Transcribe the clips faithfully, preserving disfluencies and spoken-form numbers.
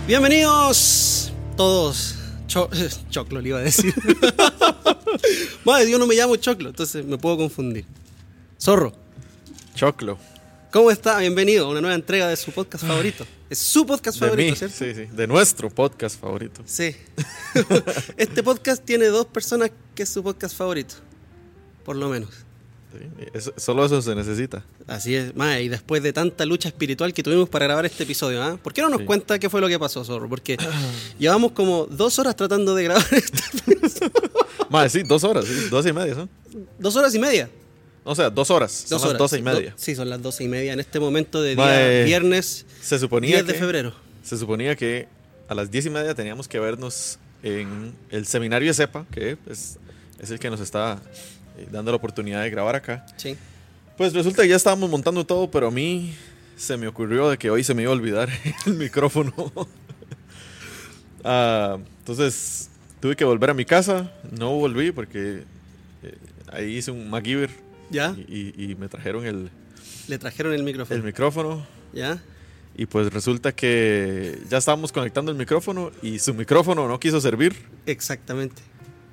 Bienvenidos todos. Cho- Choclo le iba a decir. Madre, yo no me llamo Choclo, entonces me puedo confundir. Zorro. Choclo. ¿Cómo está? Bienvenido a una nueva entrega de su podcast favorito. Es su podcast De favorito, mí, ¿cierto? sí, sí, de nuestro podcast favorito. Sí. Este podcast tiene dos personas que es su podcast favorito. Por lo menos. Sí, eso- solo eso se necesita. Así es, mae, y después de tanta lucha espiritual que tuvimos para grabar este episodio, ¿ah? ¿Por qué no nos Sí. cuenta qué fue lo que pasó, Zorro? Porque llevamos como dos horas tratando de grabar este. Más, sí, dos horas, sí, doce y media, ¿son? Dos horas y media. O sea, dos horas, son Dos las horas. doce y media. Do- sí, son las doce y media en este momento de día Mae, viernes Se suponía diez de que, febrero. Se suponía que a las diez y media teníamos que vernos en el seminario de CEPA, que es, es el que nos está eh, dando la oportunidad de grabar acá. Sí. Pues resulta que ya estábamos montando todo, pero a mí se me ocurrió de que hoy se me iba a olvidar el micrófono. Ah, entonces tuve que volver a mi casa. No volví porque eh, ahí hice un MacGyver ¿Ya? y, y- y me trajeron el, Le trajeron el micrófono. el micrófono. ¿Ya? Y pues resulta que ya estábamos conectando el micrófono y su micrófono no quiso servir. Exactamente.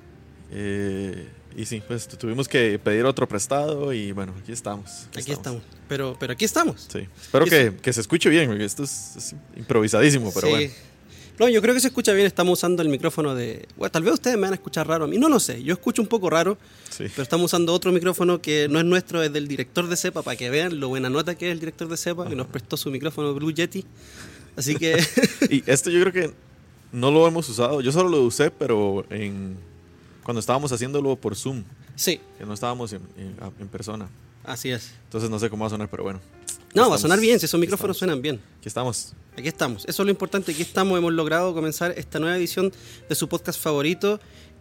Eh, y sí, pues tuvimos que pedir otro prestado y bueno, aquí estamos. Aquí estamos. Pero, pero aquí estamos. Sí, espero Y que, eso- que se escuche bien, porque esto es, es improvisadísimo, pero Sí. bueno. No, yo creo que se escucha bien. Estamos usando el micrófono de... Bueno, tal vez ustedes me van a escuchar raro a mí. No lo sé. Yo escucho un poco raro. Sí. Pero estamos usando otro micrófono que no es nuestro, es del director de CEPA, para que vean lo buena nota que es el director de CEPA, que nos prestó su micrófono Blue Yeti. Así que... Y esto yo creo que no lo hemos usado. Yo solo lo usé, pero en cuando estábamos haciéndolo por Zoom, sí, que no estábamos en, en- en persona. así es. Entonces no sé cómo va a sonar, pero bueno. No, va a Estamos- sonar bien, si esos aquí micrófonos estamos. suenan bien. Aquí estamos. Aquí estamos, eso es lo importante, aquí estamos, hemos logrado comenzar esta nueva edición de su podcast favorito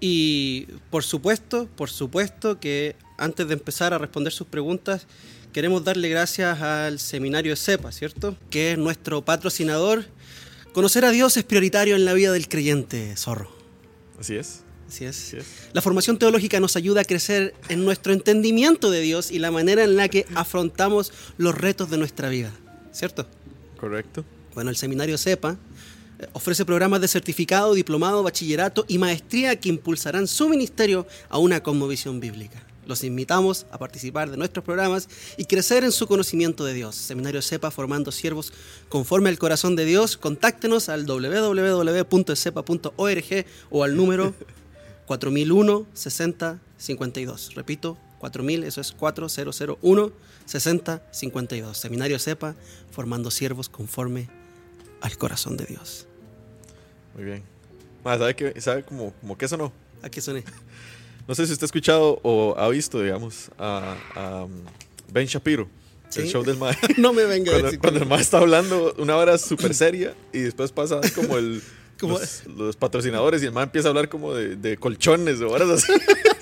y por supuesto, por supuesto que antes de empezar a responder sus preguntas, queremos darle gracias al seminario de CEPA, ¿cierto? Que es nuestro patrocinador. Conocer a Dios es prioritario en la vida del creyente, Zorro. Así es. Así es. Así es. La formación teológica nos ayuda a crecer en nuestro entendimiento de Dios y la manera en la que afrontamos los retos de nuestra vida, ¿cierto? Correcto. Bueno, el seminario CEPA eh, ofrece programas de certificado, diplomado, bachillerato y maestría que impulsarán su ministerio a una cosmovisión bíblica. Los invitamos a participar de nuestros programas y crecer en su conocimiento de Dios. Seminario CEPA, formando siervos conforme al corazón de Dios. Contáctenos al doble u doble u doble u punto cepa punto org o al número cuatro mil uno sesenta cincuenta y dos. Repito, cuatro mil, eso es cuatro mil uno sesenta cincuenta y dos. Seminario CEPA, formando siervos conforme al corazón de Dios. Muy bien. Más, ¿sabe, que, ¿sabe como, como que eso no? ¿A qué soné? No sé si usted ha escuchado o ha visto, digamos, a, a um, Ben Shapiro, el Sí. show del Mae. No me venga a Cuando, decir cuando que- el Mae está hablando una hora súper seria y después pasa como el Como- los, los patrocinadores y el Mae empieza a hablar como de, de colchones o horas así.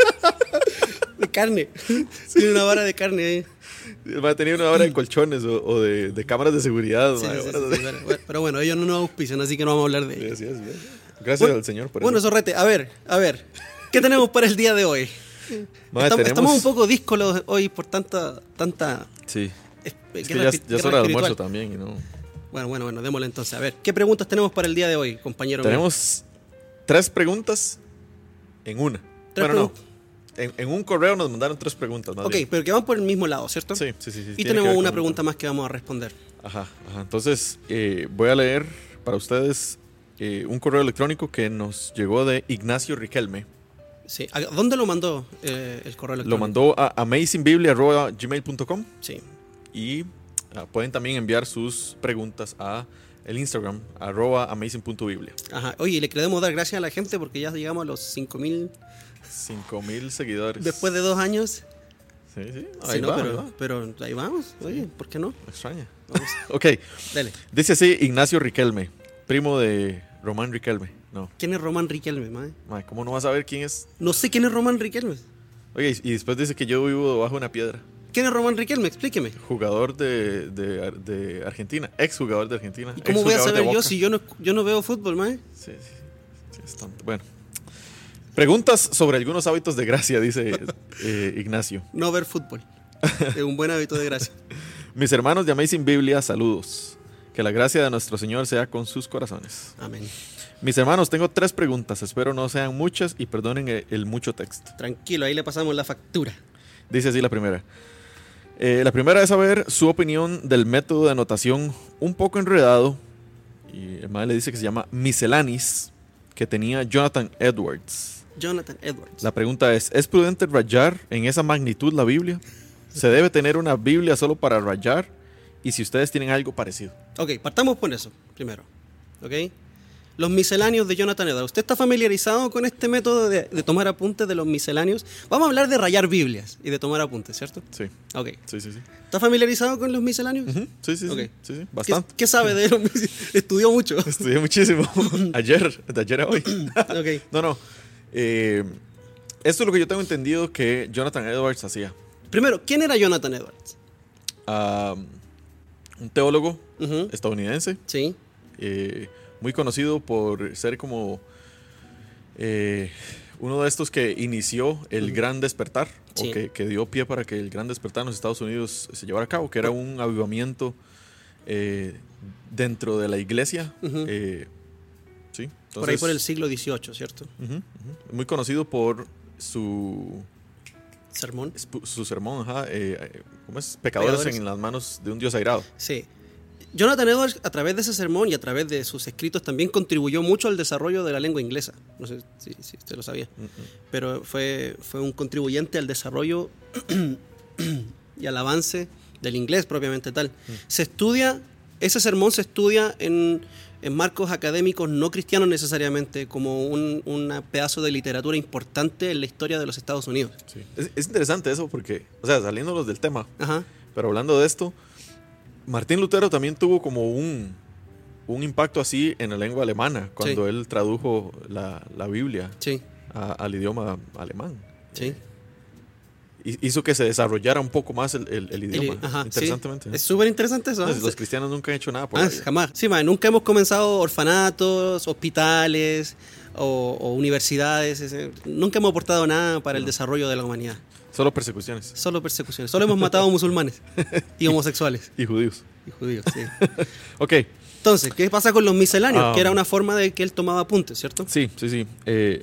de carne. Tiene una vara de carne ahí. El Mae tenía una hora de colchones o, o de, de cámaras de seguridad. Sí, Mae, sí, horas sí, así. sí, bueno, bueno, pero bueno, ellos no nos auspician, así que no vamos a hablar de Sí, ellos. así es, bien. Gracias Bueno, al Señor por Bueno, eso. Zorrete, a ver, a ver. ¿Qué tenemos para el día de hoy? Mae, estamos, tenemos- estamos un poco díscolos hoy por tanta... tanta Sí. es- Es que guerra ya, espi- ya es guerra hora de espiritual. almuerzo también. Y no. Bueno, bueno, bueno, démosle entonces. A ver, ¿qué preguntas tenemos para el día de hoy, compañero? mío? Tenemos tres preguntas en una. Tres bueno, no. preguntas. En, en un correo nos mandaron tres preguntas. Más Ok, bien. pero que van por el mismo lado, ¿cierto? Sí, sí, sí. sí, Y tiene que tenemos ver una con- pregunta más que vamos a responder. Ajá, ajá. Entonces, eh, voy a leer para ustedes eh, un correo electrónico que nos llegó de Ignacio Riquelme. Sí. ¿A dónde lo mandó eh, el correo Lo electrónico? mandó a amazingbiblia arroba gmail punto com Sí. y ah, pueden también enviar sus preguntas a el Instagram, arroba amazing punto biblia. Ajá. Oye, y le queremos dar gracias a la gente porque ya llegamos a los cinco mil cinco mil seguidores. después de dos años. Sí, sí. Sí, Ahí no, va, ahí pero, va. pero ahí vamos. Oye, ¿por qué no? Me extraña. Vamos. Ok. Dale. Dice así Ignacio Riquelme, primo de Román Riquelme. No, ¿Quién es Román Riquelme, mae? mae, ¿cómo no vas a saber quién es? No sé quién es Román Riquelme. Oye, y y después dice que yo vivo debajo de una piedra. ¿Quién es Román Riquelme? Explíqueme. Jugador de, de, de Argentina, ex jugador de Argentina. ¿Y cómo voy a exjugador de saber yo Boca. si yo no, yo no veo fútbol, mae? Sí, sí, sí, es tonto. Bueno. Preguntas sobre algunos hábitos de gracia, dice eh, Ignacio. No ver fútbol. Es un buen hábito de gracia. Mis hermanos de Amazing Biblia, saludos. Que la gracia de nuestro Señor sea con sus corazones. Amén. Mis hermanos, tengo tres preguntas. Espero no sean muchas y perdonen el, el mucho texto. Tranquilo, ahí le pasamos la factura. Dice así la primera. Eh, la primera es saber su opinión del método de anotación un poco enredado. Y el madre le dice que se llama Miscellaneous, que tenía Jonathan Edwards. Jonathan Edwards. La pregunta es, ¿es prudente rayar en esa magnitud la Biblia? ¿Se debe tener una Biblia solo para rayar? Y si ustedes tienen algo parecido. Ok, partamos por eso, primero. Ok. Los misceláneos de Jonathan Edwards. ¿Usted está familiarizado con este método de, de tomar apuntes de los misceláneos? Vamos a hablar de rayar Biblias y de tomar apuntes, ¿cierto? Sí. Ok. Sí, sí, sí. ¿Está familiarizado con los misceláneos? Uh-huh. Sí, sí, okay. sí, sí, sí. Bastante. ¿Qué, ¿Qué sabe de los misceláneos? Estudió mucho. Estudié muchísimo. Ayer, de ayer a hoy. Ok. No, no. Eh, esto es lo que yo tengo entendido que Jonathan Edwards hacía. Primero, ¿quién era Jonathan Edwards? Uh, un teólogo uh-huh. estadounidense. Sí. Eh, muy conocido por ser como eh, uno de estos que inició el uh-huh. Gran Despertar, sí. o que, que dio pie para que el Gran Despertar en los Estados Unidos se llevara a cabo, que era un avivamiento eh, dentro de la iglesia. Uh-huh. eh, sí. Entonces, por ahí por el siglo dieciocho, ¿cierto? Uh-huh, uh-huh. Muy conocido por su sermón. Su sermón, ajá. Eh, ¿Cómo es? Pecadores, Pecadores en las manos de un Dios airado. Sí. Jonathan Edwards, a través de ese sermón y a través de sus escritos, también contribuyó mucho al desarrollo de la lengua inglesa. No sé si, si usted lo sabía. Uh-uh. Pero fue, fue un contribuyente al desarrollo y al avance del inglés propiamente tal. Uh-huh. Se estudia, ese sermón se estudia en, en marcos académicos no cristianos necesariamente, como un, un pedazo de literatura importante en la historia de los Estados Unidos. Sí. Es, es interesante eso porque, o sea, saliéndonos del tema, Ajá. pero hablando de esto, Martín Lutero también tuvo como un, un impacto así en la lengua alemana cuando sí. él tradujo la, la Biblia sí. a, al idioma alemán. Sí. Eh, hizo que se desarrollara un poco más el, el, el idioma. El, ajá, interesantemente. Sí. Es súper interesante eso. No, ¿eh? Los cristianos nunca han hecho nada por ah, ahí. Jamás. Sí, man, nunca hemos comenzado orfanatos, hospitales o, o universidades. Ese, nunca hemos aportado nada para no. el desarrollo de la humanidad. Solo persecuciones. Solo persecuciones. Solo hemos matado musulmanes y homosexuales. Y judíos. Y judíos, sí. Ok. Entonces, ¿qué pasa con los misceláneos? Um, que era una forma de que él tomaba apuntes, ¿cierto? Sí, sí, sí. Eh,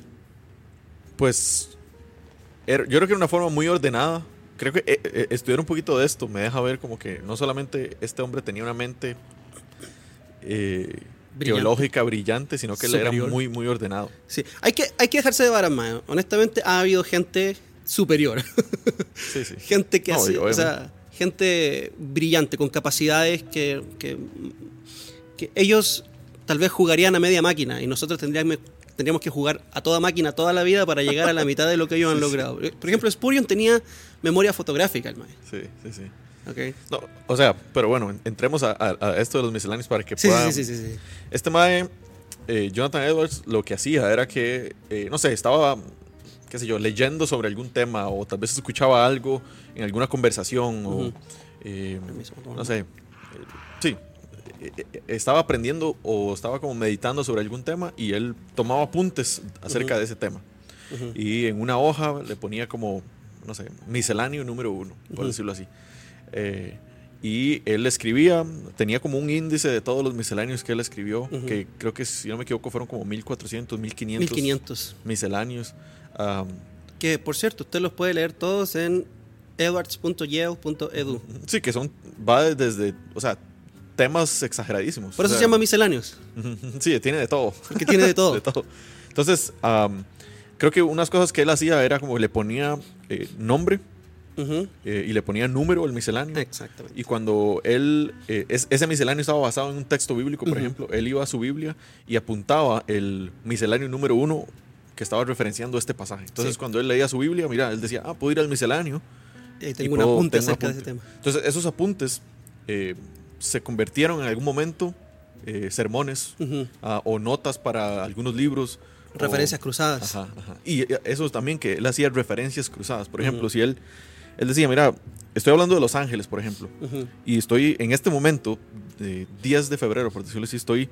pues era, yo creo que era una forma muy ordenada. Creo que eh, eh, estudiar un poquito de esto me deja ver como que no solamente este hombre tenía una mente eh, brillante. geológica brillante, sino que Superior. él era muy, muy ordenado. Sí. Hay que, hay que dejarse de varas más. Honestamente, ha habido gente superior. Sí, sí. Gente que no, hace, o sea, gente brillante, con capacidades que, que, que ellos tal vez jugarían a media máquina y nosotros tendríamos, tendríamos que jugar a toda máquina toda la vida para llegar a la mitad de lo que ellos han sí, logrado. Sí. Por ejemplo, Spurgeon tenía memoria fotográfica, el maestro. Sí, sí, sí. Okay. No, o sea, pero bueno, entremos a, a, a esto de los misceláneos para que sí, puedan... Sí, sí, sí, sí. Este mae, eh, Jonathan Edwards, lo que hacía era que, eh, no sé, estaba... qué sé yo, leyendo sobre algún tema o tal vez escuchaba algo en alguna conversación uh-huh. o, eh, no sé, eh, sí, eh, eh, estaba aprendiendo o estaba como meditando sobre algún tema y él tomaba apuntes acerca uh-huh. de ese tema. Uh-huh. Y en una hoja le ponía como, no sé, misceláneo número uno, por uh-huh. decirlo así. Eh, y él escribía, tenía como un índice de todos los misceláneos que él escribió, uh-huh. que creo que, si no me equivoco, fueron como mil cuatrocientos, mil quinientos misceláneos. Um, que por cierto, usted los puede leer todos en edwards punto yale punto edu. Sí, que son, va desde, o sea, temas exageradísimos. Por eso o sea, se llama misceláneos. Sí, tiene de todo. Que tiene de todo. de todo. Entonces, um, creo que unas cosas que él hacía era como le ponía eh, nombre uh-huh. eh, y le ponía número al misceláneo. Exactamente. Y cuando él, eh, es, ese misceláneo estaba basado en un texto bíblico, por uh-huh. ejemplo, él iba a su Biblia y apuntaba el misceláneo número uno que estaba referenciando este pasaje. Entonces, sí. cuando él leía su Biblia, mira, él decía, ah, puedo ir al misceláneo. Eh, tengo y un apunte tengo acerca apunte. de ese tema. Entonces, esos apuntes eh, se convirtieron en algún momento eh, sermones uh-huh. uh, o notas para algunos libros. Referencias o, cruzadas. Ajá, ajá. Y eso también, que él hacía referencias cruzadas. Por ejemplo, uh-huh. si él, él decía, mira, estoy hablando de Los Ángeles, por ejemplo, uh-huh. y estoy en este momento, eh, diez de febrero, por decirlo así, estoy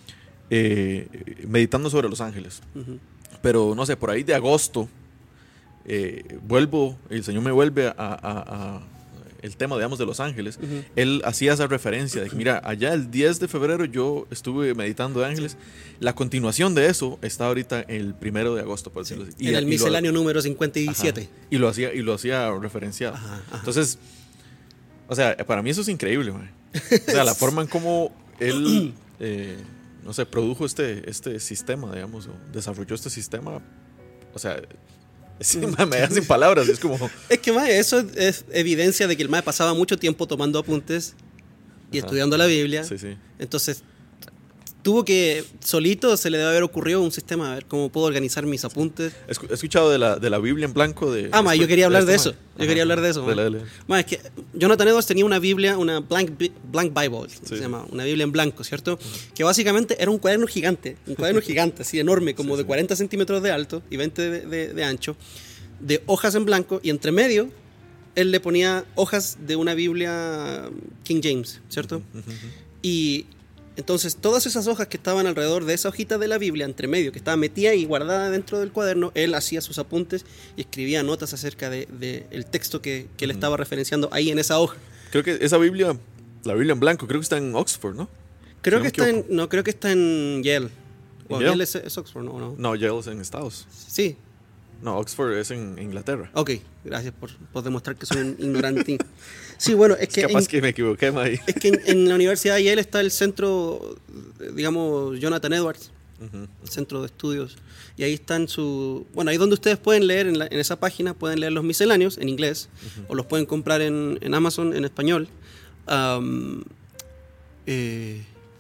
eh, meditando sobre Los Ángeles. Uh-huh. Pero no sé, por ahí de agosto, eh, vuelvo, el Señor me vuelve a, a, a el tema, digamos, de los ángeles, Ujú. él hacía esa referencia de que, mira, allá el diez de febrero yo estuve meditando de ángeles. La continuación de eso está ahorita el primero de agosto, por decirlo así. Y, en el y lo- misceláneo número cincuenta y siete. Ajá. Y lo hacía, y lo hacía referenciado. Ajá, ajá. Entonces, o sea, para mí eso es increíble, man. O sea, la forma en cómo él, eh, no sé, produjo este, este sistema, digamos, o desarrolló este sistema. O sea, sí, man, me da sin palabras. Es como, Es que, mae, eso es, es evidencia de que el mae pasaba mucho tiempo tomando apuntes y Ajá. estudiando la Biblia. sí, sí. Entonces, tuvo que, solito se le debe haber ocurrido un sistema, a ver cómo puedo organizar mis apuntes. He escu- he escuchado de la, de la Biblia en blanco de... Ah, ma, yo quería hablar de este eso. man. Yo quería hablar de eso, Dale, man. dale. Ma, es que Jonathan Edwards tenía una Biblia, una blank, Bi- blank Bible, Sí. se llama, una Biblia en blanco, ¿cierto? Que básicamente era un cuaderno gigante, un cuaderno gigante, así enorme, como Sí, de sí. cuarenta centímetros de alto y veinte de, de- de ancho, de hojas en blanco, y entre medio él le ponía hojas de una Biblia King James, ¿cierto? Ujú, ujú. Y entonces todas esas hojas que estaban alrededor de esa hojita de la Biblia, entre medio, que estaba metida y guardada dentro del cuaderno, él hacía sus apuntes y escribía notas acerca del de, el texto que, que él Ujú. estaba referenciando ahí en esa hoja. Creo que esa Biblia, la Biblia en blanco, creo que está en Oxford, ¿no? Creo Si que no me está en, equivoco. no, creo que está en Yale. O Yale? Yale es, es Oxford, no, no. No, Yale es en Estados. Sí, No, Oxford es en Inglaterra. ok, gracias por, por demostrar que soy un ignorante. Sí, bueno, es Es que... capaz en- que me equivoqué, May. Es que en, en la Universidad de Yale está el centro, eh, digamos, Jonathan Edwards, Ujú. el centro de estudios. Y ahí están su... Bueno, ahí donde ustedes pueden leer, en, la- en esa página, pueden leer los misceláneos en inglés, o los pueden comprar en, en Amazon en español. Am, eh,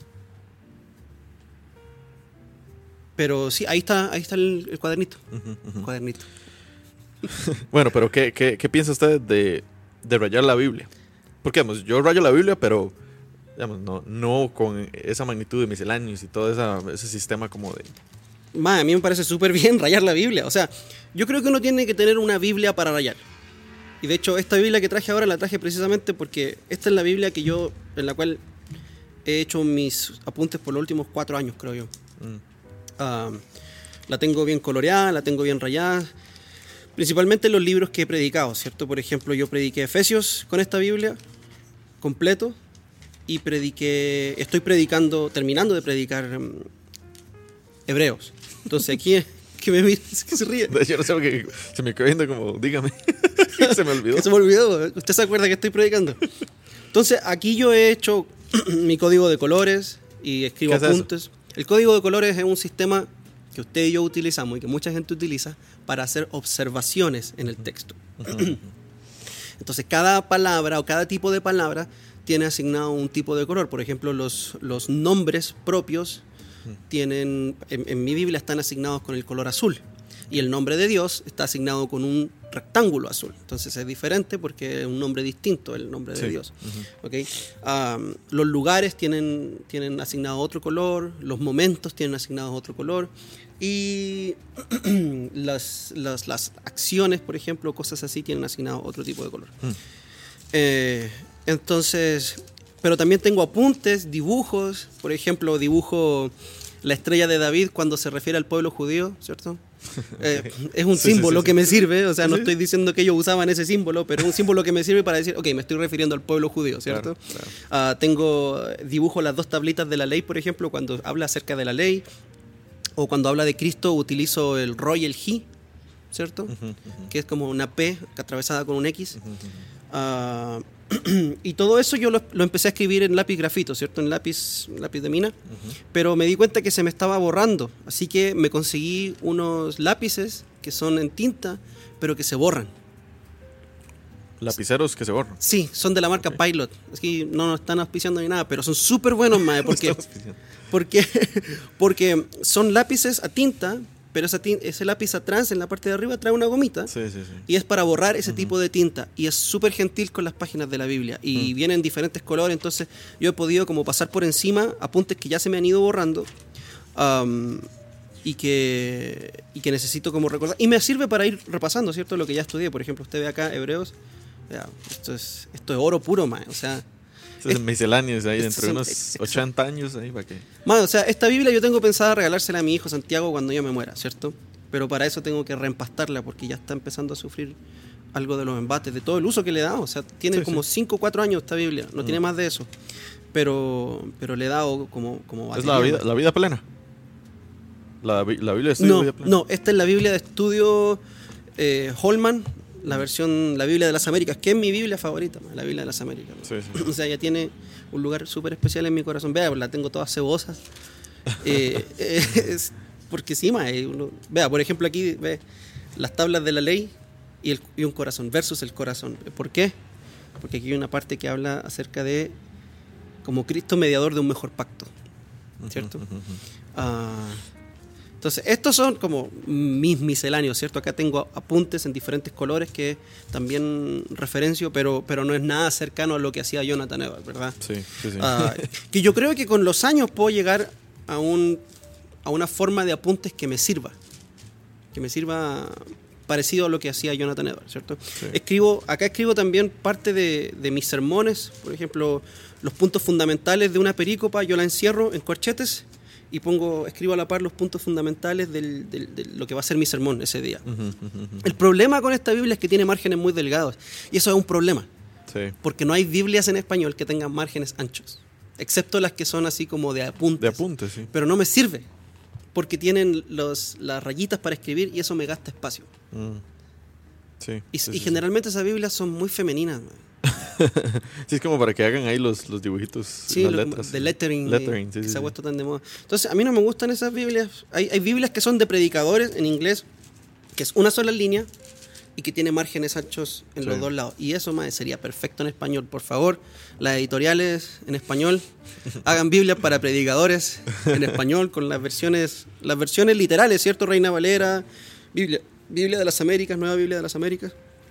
pero sí, ahí está, ahí está el, el cuadernito. Ujú, ujú. El cuadernito. Bueno, pero ¿qué, qué, qué piensa usted de, de rayar la Biblia? Porque, digamos, yo rayo la Biblia, pero digamos, no, no con esa magnitud de misceláneos y todo esa, ese sistema como de... Ma, a mí me parece súper bien rayar la Biblia. O sea, yo creo que uno tiene que tener una Biblia para rayar. Y de hecho, esta Biblia que traje ahora la traje precisamente porque esta es la Biblia que yo, en la cual he hecho mis apuntes por los últimos cuatro años, creo yo. Mm, Ah, la tengo bien coloreada, la tengo bien rayada. Principalmente en los libros que he predicado, ¿cierto? Por ejemplo, yo prediqué Efesios con esta Biblia, completo. Y prediqué, estoy predicando, terminando de predicar mm, Hebreos. Entonces aquí, que me mira, que se ríe. Yo no sé por qué se me quedó viendo como, dígame. Se me olvidó. Que se me olvidó, ¿usted se acuerda que estoy predicando? Entonces, aquí yo he hecho mi código de colores y escribo ¿Qué es eso? apuntes. El código de colores es un sistema que usted y yo utilizamos y que mucha gente utiliza para hacer observaciones en el texto. Ujú. Entonces, cada palabra o cada tipo de palabra tiene asignado un tipo de color. Por ejemplo, los, los nombres propios tienen, en, en mi Biblia están asignados con el color azul. Y el nombre de Dios está asignado con un rectángulo azul. Entonces es diferente porque es un nombre distinto el nombre de Sí. Dios. Ujú. ¿Ok? Um, los lugares tienen, tienen asignado otro color, los momentos tienen asignados otro color. Y las, las, las acciones, por ejemplo, cosas así, tienen asignado otro tipo de color. Mm. Eh, entonces, pero también tengo apuntes, dibujos. Por ejemplo, dibujo la estrella de David cuando se refiere al pueblo judío, ¿cierto? Eh, es un Sí, sí, símbolo sí, que sí. me sirve, o sea, no Sí. estoy diciendo que ellos usaban ese símbolo, pero es un símbolo que me sirve para decir, ok, me estoy refiriendo al pueblo judío, ¿cierto? Claro, claro. Ah, tengo, dibujo las dos tablitas de la ley, por ejemplo, cuando habla acerca de la ley, o cuando habla de Cristo utilizo el Ro y el Ji, ¿cierto? Ujú, ujú. Que es como una P atravesada con un X. Ujú, ujú. Ah, y todo eso yo lo, lo empecé a escribir en lápiz grafito, ¿cierto? En lápiz, lápiz de mina. Pero me di cuenta que se me estaba borrando. Así que me conseguí unos lápices que son en tinta, pero que se borran. Lapiceros que se borran. Sí, son de la marca Ok. Pilot. Es que no nos están auspiciando ni nada, pero son súper buenos, mae, porque, Estamos pidiendo. porque, porque son lápices a tinta, pero esa tin- ese lápiz atrás, en la parte de arriba, trae una gomita. Sí, sí, sí. Y es para borrar ese tipo de tinta. Y es súper gentil con las páginas de la Biblia. Y Mm. vienen diferentes colores. Entonces yo he podido como pasar por encima apuntes que ya se me han ido borrando. am, y, que, y que necesito como recordar. Y me sirve para ir repasando, ¿cierto? Lo que ya estudié. Por ejemplo, usted ve acá Hebreos. Ya, esto, es, esto es oro puro, man. O sea, Estos son misceláneos ahí estos dentro de son- unos ex- ochenta años ahí para que... man, o sea, esta Biblia yo tengo pensada regalársela a mi hijo Santiago cuando yo me muera, ¿cierto? Pero para eso tengo que reempastarla porque ya está empezando a sufrir algo de los embates, de todo el uso que le he dado. O sea, tiene Sí, como sí. cinco o cuatro años esta Biblia, no Mm. tiene más de eso. Pero, pero le he dado como, como Es la batería, vida, ¿no? la vida plena. La, bi- la Biblia de estudio No, vida plena. no, esta es la Biblia de estudio eh, Holman, la versión, la Biblia de las Américas, que es mi Biblia favorita, la Biblia de las Américas, ¿no? Sí, sí. O sea, ya tiene un lugar súper especial en mi corazón. Vea, la tengo todas cebosas. Eh, eh, es porque sí, ma, eh, uno- vea, por ejemplo, aquí ve las tablas de la ley y, el, y un corazón, versus el corazón. ¿Por qué? Porque aquí hay una parte que habla acerca de como Cristo mediador de un mejor pacto, ¿cierto? Ujú, ujú, ujú. Ah, entonces, estos son como mis misceláneos, ¿cierto? Acá tengo apuntes en diferentes colores que también referencio, pero, pero no es nada cercano a lo que hacía Jonathan Edwards, ¿verdad? Sí, sí, sí. Ah, que yo creo que con los años puedo llegar a, un, a una forma de apuntes que me sirva, que me sirva parecido a lo que hacía Jonathan Edwards, ¿cierto? Sí. Escribo, acá escribo también parte de, de mis sermones, por ejemplo, los puntos fundamentales de una perícopa, yo la encierro en corchetes y pongo, escribo a la par los puntos fundamentales del, del, de lo que va a ser mi sermón ese día. Ujú, ujú, ujú. El problema con esta Biblia es que tiene márgenes muy delgados, y eso es un problema, Sí. porque no hay Biblias en español que tengan márgenes anchos, excepto las que son así como de apuntes. De apuntes, sí. Pero no me sirve, porque tienen los, las rayitas para escribir y eso me gasta espacio. Mm. Sí, Y, sí, y sí, generalmente esas Biblias son muy femeninas, man. sí. Sí, es como para que hagan ahí los, los dibujitos, Sí, las lo- letras. de sí. lettering, Lettering, eh, sí, que sí, se ha sí. puesto tan de moda. Entonces, a mí no me gustan esas Biblias. Hay, hay Biblias que son de predicadores en inglés, que es una sola línea y que tiene márgenes anchos en Sí. los dos lados. Y eso, más sería perfecto en español. Por favor, las editoriales en español hagan Biblias para predicadores en español con las versiones, las versiones literales, ¿cierto? Reina Valera, Biblia, Biblia de las Américas, Nueva Biblia de las Américas.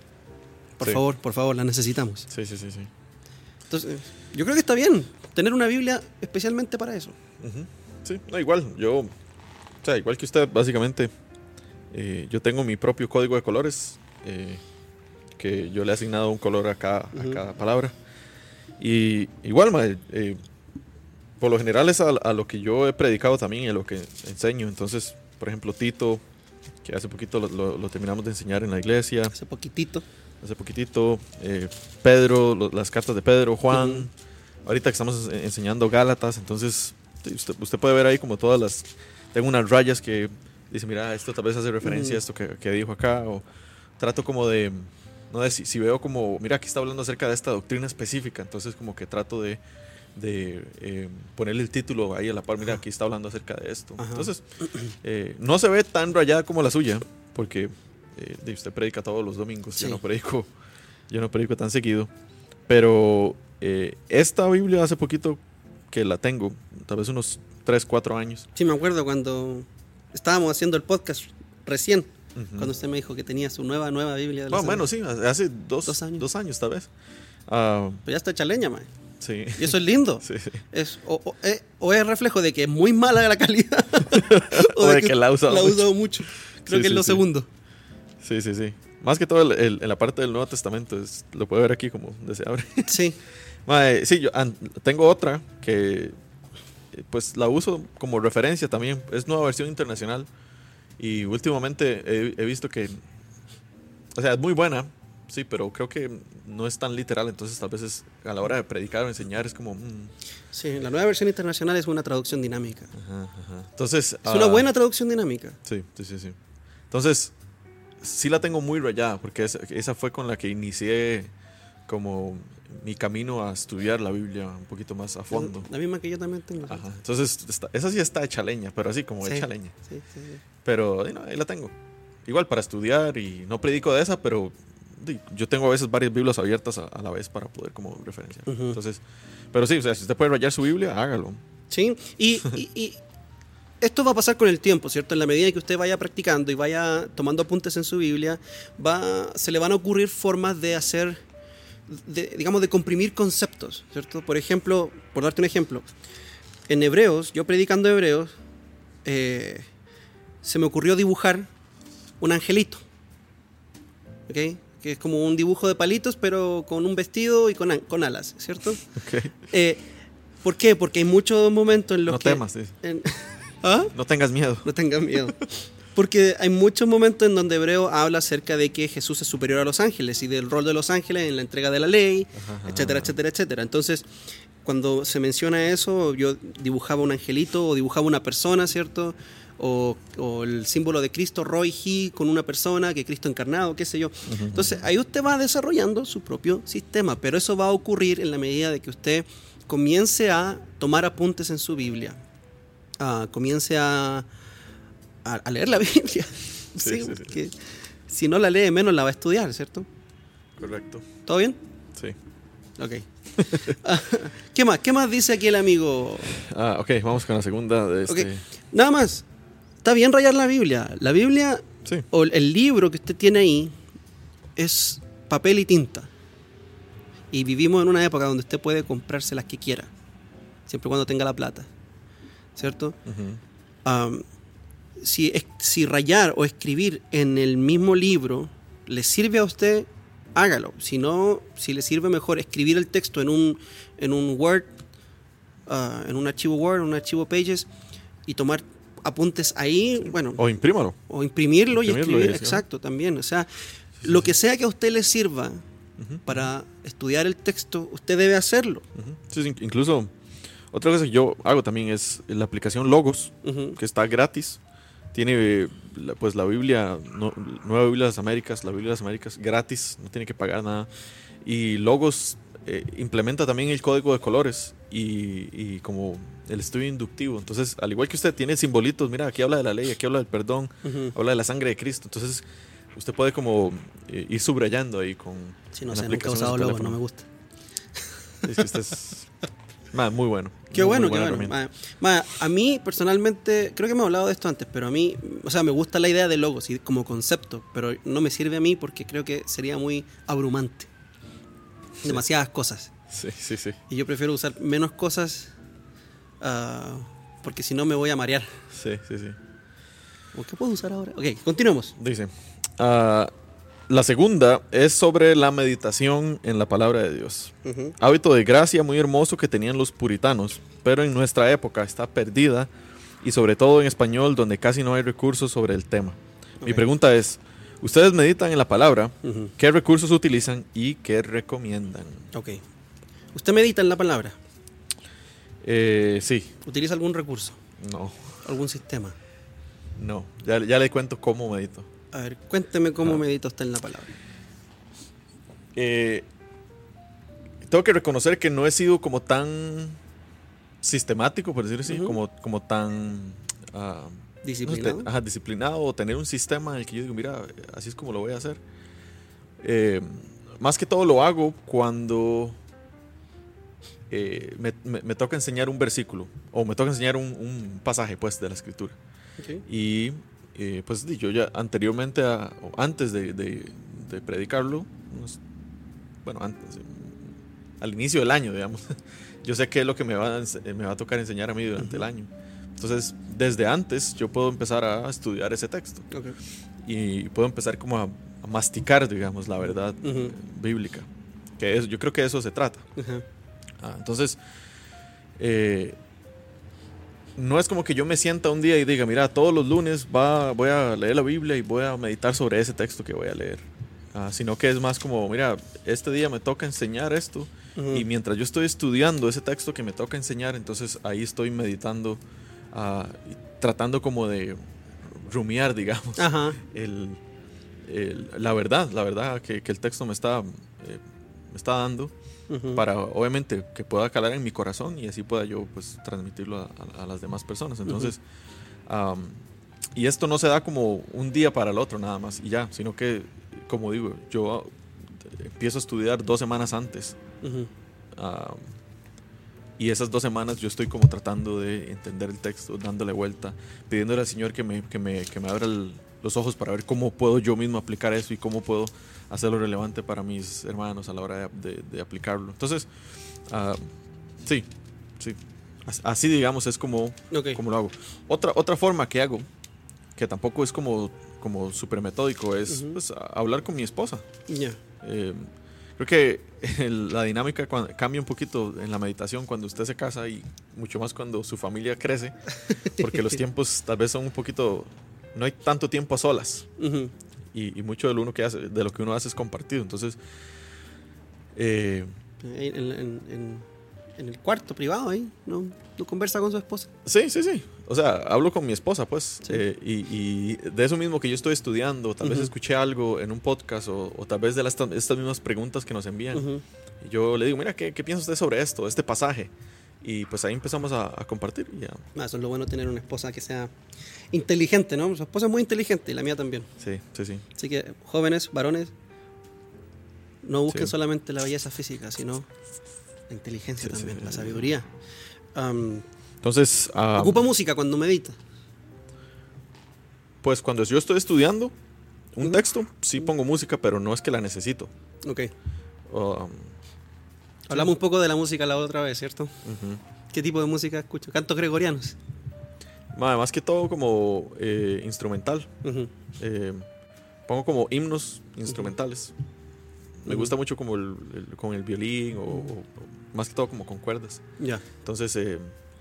Por Sí. favor, por favor, las necesitamos. Sí, sí, sí, sí. Entonces, yo creo que está bien tener una Biblia especialmente para eso. Ujú. Sí, no, igual, yo, o sea, igual que usted, básicamente, eh, yo tengo mi propio código de colores, eh, que yo le he asignado un color a cada, a Ujú. cada palabra. Y igual, mae, eh, por lo general es a, a lo que yo he predicado también y a lo que enseño. Entonces, por ejemplo, Tito, que hace poquito lo, lo- lo terminamos de enseñar en la iglesia, Hace poquitito. hace poquitito, eh, Pedro, lo- las cartas de Pedro, Juan, Ujú. ahorita que estamos en- enseñando Gálatas, entonces sí, usted, usted puede ver ahí como todas las, tengo unas rayas que dice, mira, esto tal vez hace referencia Ujú. a esto que, que dijo acá, o trato como de, no sé, si, si veo como, mira, aquí está hablando acerca de esta doctrina específica, entonces como que trato de, de eh, ponerle el título ahí a la par, mira, aquí está hablando acerca de esto. Ajá. Entonces, eh, no se ve tan rayada como la suya, porque eh, de usted predica todos los domingos, Sí. yo no predico, yo no predico tan seguido, pero eh, esta Biblia hace poquito que la tengo, tal vez unos tres, cuatro años. Sí, me acuerdo cuando estábamos haciendo el podcast recién, Ujú. cuando usted me dijo que tenía su nueva, nueva Biblia de Más las o menos, sí, hace dos, Dos años. dos años tal vez. Ah, Pero ya está hecha leña, man. sí. Y eso es lindo. Sí, sí. Es, o, o- eh, o es reflejo de que es muy mala la calidad, O de que la ha usado la ha mucho. usado mucho. Creo Sí, que es sí, lo sí. segundo. Sí, sí, sí. Más que todo el- el- en la parte del Nuevo Testamento, es- lo puede ver aquí como donde se abre. Sí. Mae, sí, yo an- tengo otra que eh, pues la uso como referencia también. Es nueva versión internacional. Y últimamente he, he visto que, o sea, es muy buena, sí, pero creo que no es tan literal. Entonces tal vez es, a la hora de predicar o enseñar es como... mm, Sí, la nueva versión internacional es una traducción dinámica. ajá, ajá. Entonces... Es una ah, buena traducción dinámica. Sí, sí, sí, sí. Entonces, sí la tengo muy rayada, porque esa, esa fue con la que inicié como mi camino a estudiar la Biblia un poquito más a fondo. La misma que yo también tengo. Ajá. Entonces, está- esa sí está hecha leña, pero así como Sí. hecha leña. Sí, sí, sí. Pero, di, no, ahí la tengo. Igual para estudiar y no predico de esa, pero di, yo tengo a veces varias Biblias abiertas a, a la vez para poder como referenciar. Ujú. Entonces, pero sí, o sea, si usted puede rayar su Biblia, hágalo. Sí, y, y- y esto va a pasar con el tiempo, ¿cierto? En la medida que usted vaya practicando y vaya tomando apuntes en su Biblia, va, se le van a ocurrir formas de hacer, de, digamos, de comprimir conceptos, ¿cierto? Por ejemplo, por darte un ejemplo, en Hebreos, yo predicando Hebreos, eh, se me ocurrió dibujar un angelito, ¿ok? Que es como un dibujo de palitos, pero con un vestido y con, an- con alas, ¿cierto? Ok. Eh, ¿Por qué? Porque hay muchos momentos en los No que... temas, sí. en- ¿Ah? No tengas miedo. No tengan miedo. Porque hay muchos momentos en donde Hebreo habla acerca de que Jesús es superior a los ángeles y del rol de los ángeles en la entrega de la ley, ajá, etcétera, ajá. etcétera, etcétera. Entonces, cuando se menciona eso, yo dibujaba un angelito o dibujaba una persona, ¿cierto? O, o el símbolo de Cristo, Roy He, con una persona, que Cristo encarnado, qué sé yo. Uh-huh. Entonces, ahí usted va desarrollando su propio sistema, pero eso va a ocurrir en la medida de que usted comience a tomar apuntes en su Biblia, uh, comience a, a, a leer la Biblia. Sí, sí, sí, sí. Si no la lee, menos la va a estudiar, ¿cierto? Correcto. ¿Todo bien? Sí. Ok. ¿Qué más? ¿Qué más dice aquí el amigo? Ah, ok, vamos con la segunda de este... Okay. Nada más. Está bien rayar la Biblia. La Biblia, sí. O el libro que usted tiene ahí, es papel y tinta. Y vivimos en una época donde usted puede comprarse las que quiera, siempre y cuando tenga la plata, ¿cierto? Uh-huh. Um, si, si rayar o escribir en el mismo libro le sirve a usted, hágalo. Si no, si le sirve mejor escribir el texto en un, en un Word, uh, en un archivo Word, en un archivo Pages, y tomar apuntes ahí, sí. Bueno. O imprímalo. O imprimirlo, imprimirlo y escribir, y exacto, también. O sea, sí, lo sí, que sí. sea que a usted le sirva uh-huh. para estudiar el texto, usted debe hacerlo. Uh-huh. Sí, incluso, otra cosa que yo hago también es la aplicación Logos, uh-huh. que está gratis. Tiene pues la Biblia, no, Nueva Biblia de las Américas, la Biblia de las Américas gratis, no tiene que pagar nada. Y Logos eh, implementa también el código de colores y, y como el estudio inductivo. Entonces, al igual que usted tiene simbolitos, mira, aquí habla de la ley, aquí habla del perdón, uh-huh. habla de la sangre de Cristo. Entonces, usted puede como eh, ir subrayando ahí con... Sí, no sé, nunca he usado Logos, no me gusta. Es que usted es... Man, muy bueno. Qué muy, bueno, muy qué bueno. Ma, ma, a mí, personalmente, creo que me he hablado de esto antes, pero a mí, o sea, me gusta la idea de Logos y como concepto, pero no me sirve a mí porque creo que sería muy abrumante. Sí. Demasiadas cosas. Sí, sí, sí. Y yo prefiero usar menos cosas uh, porque si no me voy a marear. Sí, sí, sí. ¿Qué puedo usar ahora? Ok, continuemos. Dice, uh, la segunda es sobre la meditación en la palabra de Dios. Uh-huh. Hábito de gracia muy hermoso que tenían los puritanos, pero en nuestra época está perdida y sobre todo en español donde casi no hay recursos sobre el tema. Okay. Mi pregunta es, ustedes meditan en la palabra, uh-huh. ¿qué recursos utilizan y qué recomiendan? Ok. ¿Usted medita en la palabra? Eh, sí. ¿Utiliza algún recurso? No. ¿Algún sistema? No, ya, ya le cuento cómo medito. A ver, cuénteme cómo ah. medita usted en la palabra. Eh, tengo que reconocer que no he sido como tan sistemático, por decirlo así, uh-huh. como, como tan... Uh, ¿Disciplinado? No sé, ajá, disciplinado o tener un sistema en el que yo digo, mira, así es como lo voy a hacer. Eh, más que todo lo hago cuando eh, me, me, me toca enseñar un versículo o me toca enseñar un, un pasaje pues, de la Escritura. Okay. Y eh, pues yo ya anteriormente, a, o antes de, de, de predicarlo, unos, bueno, antes, al inicio del año, digamos, yo sé qué es lo que me va, a, me va a tocar enseñar a mí durante uh-huh. el año. Entonces, desde antes yo puedo empezar a estudiar ese texto. Okay. Y puedo empezar como a, a masticar, digamos, la verdad uh-huh. eh, bíblica. Que es, yo creo que de eso se trata. Uh-huh. Ah, entonces, eh, no es como que yo me sienta un día y diga, mira, todos los lunes va, voy a leer la Biblia y voy a meditar sobre ese texto que voy a leer. Ah, sino que es más como, mira, este día me toca enseñar esto. Uh-huh. Y mientras yo estoy estudiando ese texto que me toca enseñar, entonces ahí estoy meditando, uh, tratando como de rumiar, digamos, uh-huh. el, el, la verdad, la verdad que, que el texto me está, eh, me está dando. Uh-huh. Para obviamente que pueda calar en mi corazón y así pueda yo pues transmitirlo a, a, a las demás personas. Entonces uh-huh. um, y esto no se da como un día para el otro nada más y ya, sino que como digo, yo empiezo a estudiar dos semanas antes uh-huh. um, y esas dos semanas yo estoy como tratando de entender el texto, dándole vuelta, pidiéndole al Señor que me, que me, que me abra el, los ojos para ver cómo puedo yo mismo aplicar eso y cómo puedo hacerlo relevante para mis hermanos a la hora de, de, de aplicarlo. Entonces, uh, sí, sí. Así, digamos, es como, okay. como lo hago. Otra, otra forma que hago, que tampoco es como, como súper metódico, es uh-huh. pues, hablar con mi esposa. Yeah. Eh, creo que el, la dinámica cuando, cambia un poquito en la meditación cuando usted se casa y mucho más cuando su familia crece, porque los tiempos tal vez son un poquito no hay tanto tiempo a solas. Uh-huh. Y, y mucho de lo, uno que hace, de lo que uno hace es compartido. Entonces, eh, en, en, en, en el cuarto privado ahí, ¿no? ¿No conversa con su esposa? Sí, sí, sí. O sea, hablo con mi esposa, pues. Sí. Eh, y, y de eso mismo que yo estoy estudiando, tal uh-huh. vez escuché algo en un podcast o, o tal vez de las, estas mismas preguntas que nos envían. Uh-huh. Y yo le digo, mira, ¿qué, ¿qué piensa usted sobre esto, este pasaje? Y pues ahí empezamos a, a compartir. Y ya. Ah, eso es lo bueno, tener una esposa que sea inteligente, ¿no? Su esposa es muy inteligente y la mía también. Sí, sí, sí. Así que, jóvenes, varones, no busquen sí. solamente la belleza física, sino la inteligencia sí, también, sí, la sabiduría. Um, Entonces... Uh, ¿Ocupa música cuando medita? Pues cuando yo estoy estudiando un uh-huh. texto, sí pongo música, pero no es que la necesito. Ok. Um, Hablamos sí. un poco de la música la otra vez, ¿cierto? Uh-huh. ¿Qué tipo de música escucho? ¿Cantos gregorianos? Más que todo como eh, instrumental. Uh-huh. Eh, pongo como himnos instrumentales. Uh-huh. Me gusta mucho como el, el, con el violín o, o, o más que todo como con cuerdas. Ya. Yeah. Entonces, eh,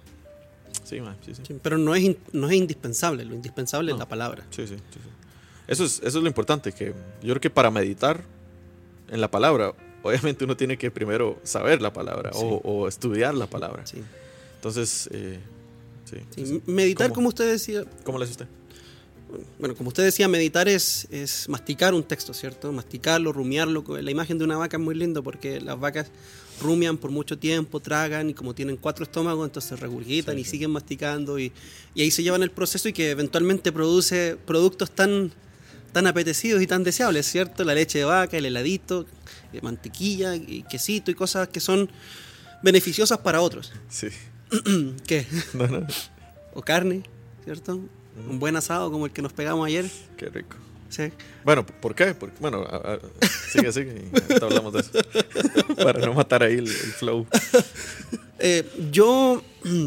sí, man, sí, sí. sí, pero no es, in, no es indispensable. Lo indispensable no. es la palabra. Sí, sí, sí, sí. Eso es, eso es lo importante. Que yo creo que para meditar en la palabra, obviamente uno tiene que primero saber la palabra sí. o, o estudiar la palabra. Sí. Entonces, eh, sí, sí. sí. Meditar, ¿Cómo? como usted decía. ¿Cómo le hace usted? Bueno, como usted decía, meditar es, es masticar un texto, ¿cierto? Masticarlo, rumiarlo. La imagen de una vaca es muy lindo porque las vacas rumian por mucho tiempo, tragan y como tienen cuatro estómagos, entonces regurgitan sí, y sí. siguen masticando y, y ahí se llevan el proceso y que eventualmente produce productos tan, tan apetecidos y tan deseables, ¿cierto? La leche de vaca, el heladito, mantequilla y quesito y cosas que son beneficiosas para otros. Sí. ¿Qué? No, no. O carne, ¿cierto? Un buen asado como el que nos pegamos ayer. Qué rico. Sí. Bueno, ¿por qué? Porque, bueno, a, a, sigue, sigue. Y ahorita hablamos de eso. Para no matar ahí el, el flow. Eh, yo,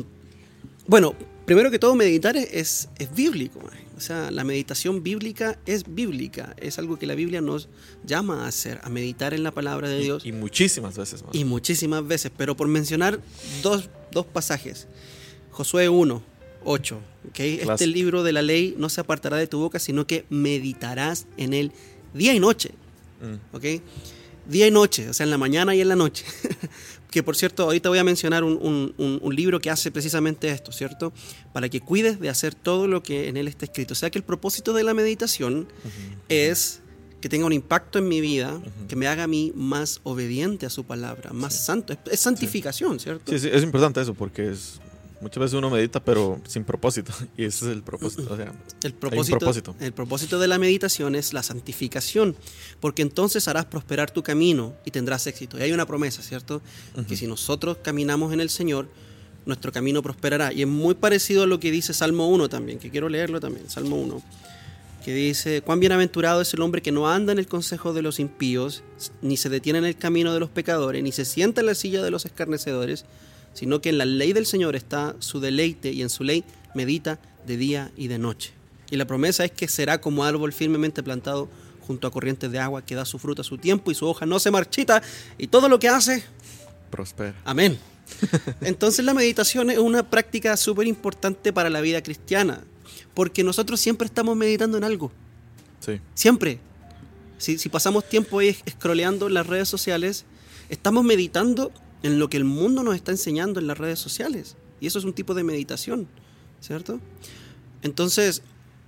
bueno, primero que todo, meditar es, es bíblico. O sea, la meditación bíblica es bíblica. Es algo que la Biblia nos llama a hacer, a meditar en la palabra de Dios. Y, y muchísimas veces más. Y muchísimas veces. Pero por mencionar dos, dos pasajes. Josué uno. ocho, ¿okay? Este libro de la ley no se apartará de tu boca, sino que meditarás en él día y noche, mm. ¿okay? Día y noche, o sea, en la mañana y en la noche. Que por cierto, ahorita voy a mencionar un, un, un, un libro que hace precisamente esto, ¿cierto? Para que cuides de hacer todo lo que en él está escrito. O sea, que el propósito de la meditación uh-huh. es que tenga un impacto en mi vida, uh-huh. que me haga a mí más obediente a su palabra, más sí. santo. Es, es santificación, sí. ¿cierto? Sí, sí, es importante eso porque es... Muchas veces uno medita, pero sin propósito. Y ese es el propósito. O sea, el propósito, propósito. El propósito de la meditación es la santificación. Porque entonces harás prosperar tu camino y tendrás éxito. Y hay una promesa, ¿cierto? Uh-huh. Que si nosotros caminamos en el Señor, nuestro camino prosperará. Y es muy parecido a lo que dice Salmo uno también, que quiero leerlo también. Salmo uno. Que dice: cuán bienaventurado es el hombre que no anda en el consejo de los impíos, ni se detiene en el camino de los pecadores, ni se sienta en la silla de los escarnecedores, sino que en la ley del Señor está su deleite y en su ley medita de día y de noche. Y la promesa es que será como árbol firmemente plantado junto a corrientes de agua que da su fruto a su tiempo y su hoja no se marchita y todo lo que hace prospera. Amén. Entonces la meditación es una práctica súper importante para la vida cristiana porque nosotros siempre estamos meditando en algo. Sí. Siempre. Si, si pasamos tiempo ahí scrolleando en las redes sociales, estamos meditando en lo que el mundo nos está enseñando en las redes sociales. Y eso es un tipo de meditación, ¿cierto? Entonces,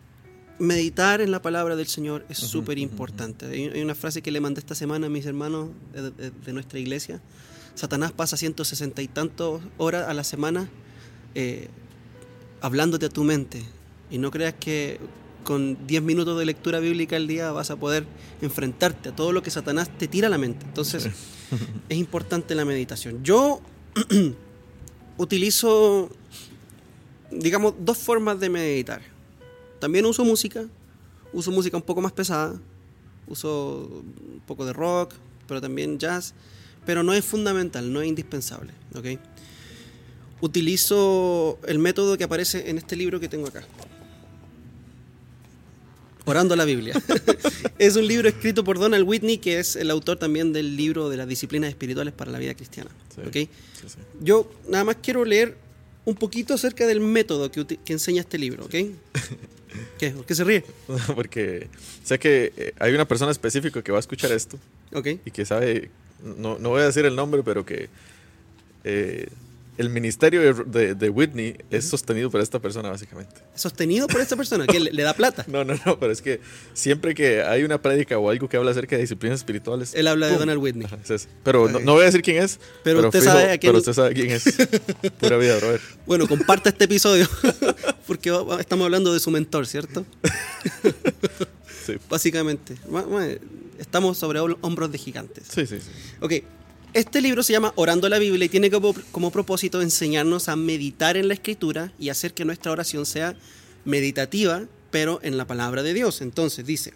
meditar en la palabra del Señor es súper uh-huh, importante. Uh-huh. Hay, hay una frase que le mandé esta semana a mis hermanos de, de, de nuestra iglesia. Satanás pasa ciento sesenta y tantas horas a la semana eh, hablándote a tu mente. Y no creas que con diez minutos de lectura bíblica al día vas a poder enfrentarte a todo lo que Satanás te tira a la mente. Entonces, sí. Es importante la meditación. Yo utilizo, digamos, dos formas de meditar. También uso música, uso música un poco más pesada, uso un poco de rock, pero también jazz, pero no es fundamental, no es indispensable, ¿okay? Utilizo el método que aparece en este libro que tengo acá. Orando la Biblia. Es un libro escrito por Donald Whitney, que es el autor también del libro de las disciplinas espirituales para la vida cristiana. Sí, ¿Okay? Sí, sí. Yo nada más quiero leer un poquito acerca del método que, que enseña este libro. ¿Okay? ¿Qué? ¿Por qué se ríe? Porque sé que eh, hay una persona específica que va a escuchar esto Ok. y que sabe, no, no voy a decir el nombre, pero que eh, el ministerio de, de, de Whitney es sostenido por esta persona, básicamente. Sostenido por esta persona, que le, le da plata. No, no, no, pero es que siempre que hay una prédica o algo que habla acerca de disciplinas espirituales, Él habla de ¡pum! Donald Whitney. Ajá, es ese. Pero Ok. no, no voy a decir quién es. Pero usted sabe a quién- Pero usted sabe quién es. Pura vida, brother. Bueno, comparta este episodio, porque va- va- estamos hablando de su mentor, ¿cierto? Sí, Básicamente. Ma- ma- Estamos sobre hom- hombros de gigantes. sí, sí. sí. Ok, este libro se llama Orando la Biblia y tiene como, como propósito enseñarnos a meditar en la Escritura y hacer que nuestra oración sea meditativa, pero en la palabra de Dios. Entonces dice,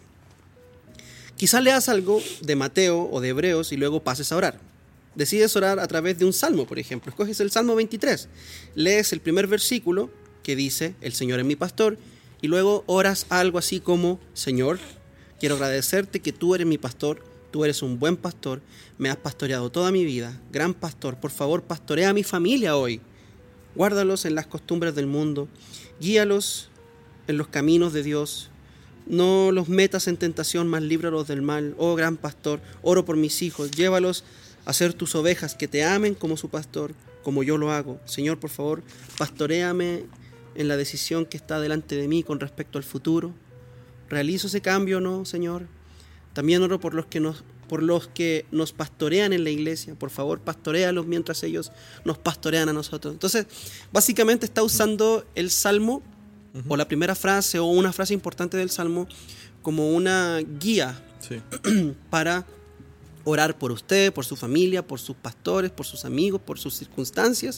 quizás leas algo de Mateo o de Hebreos y luego pases a orar. Decides orar a través de un salmo, por ejemplo. Escoges el Salmo veintitrés, lees el primer versículo que dice, el Señor es mi pastor, y luego oras algo así como, Señor, quiero agradecerte que tú eres mi pastor, tú eres un buen pastor, me has pastoreado toda mi vida, gran pastor, por favor pastorea a mi familia hoy, guárdalos en las costumbres del mundo, guíalos en los caminos de Dios, no los metas en tentación, mas líbralos del mal, oh gran pastor, oro por mis hijos, llévalos a ser tus ovejas, que te amen como su pastor, como yo lo hago. Señor, por favor, pastoréame en la decisión que está delante de mí con respecto al futuro. ¿Realizo ese cambio o no, Señor? También oro por los que nos, por los que nos pastorean en la iglesia. Por favor, pastoréalos mientras ellos nos pastorean a nosotros. Entonces, básicamente está usando el Salmo, uh-huh, o la primera frase o una frase importante del Salmo, como una guía, Sí. para orar por usted, por su familia, por sus pastores, por sus amigos, por sus circunstancias.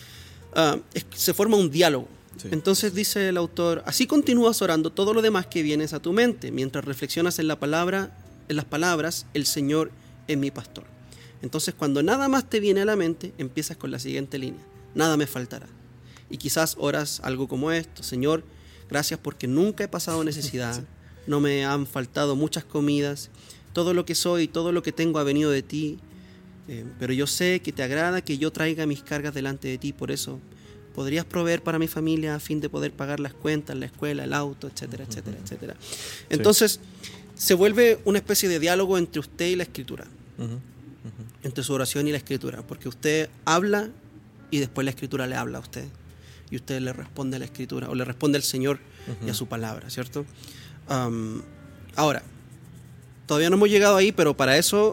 Uh, es, se forma un diálogo. Sí. Entonces dice el autor, así continúas orando todo lo demás que vienes a tu mente, mientras reflexionas en la palabra, en las palabras, el Señor es mi pastor. Entonces cuando nada más te viene a la mente, empiezas con la siguiente línea, nada me faltará. Y quizás oras algo como esto, Señor, gracias porque nunca he pasado necesidad, sí, no me han faltado muchas comidas, todo lo que soy, todo lo que tengo ha venido de ti, eh, pero yo sé que te agrada que yo traiga mis cargas delante de ti, por eso podrías proveer para mi familia a fin de poder pagar las cuentas, la escuela, el auto, etcétera, etcétera, uh-huh, etcétera. Entonces, sí, se vuelve una especie de diálogo entre usted y la Escritura, uh-huh, uh-huh, entre su oración y la Escritura, porque usted habla y después la Escritura le habla a usted, y usted le responde a la Escritura, o le responde al Señor, uh-huh, y a su palabra, ¿cierto? Um, ahora, todavía no hemos llegado ahí, pero para eso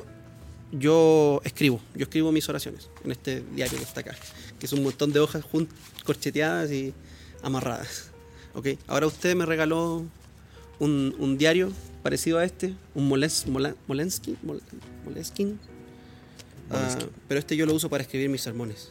yo escribo, yo escribo mis oraciones en este diario que está acá, que es un montón de hojas jun- corcheteadas y amarradas. ¿Okay? Ahora usted me regaló un, un diario parecido a este, un Moles, Mola, Moleskine, Mol, Moleskine, uh, pero este yo lo uso para escribir mis sermones.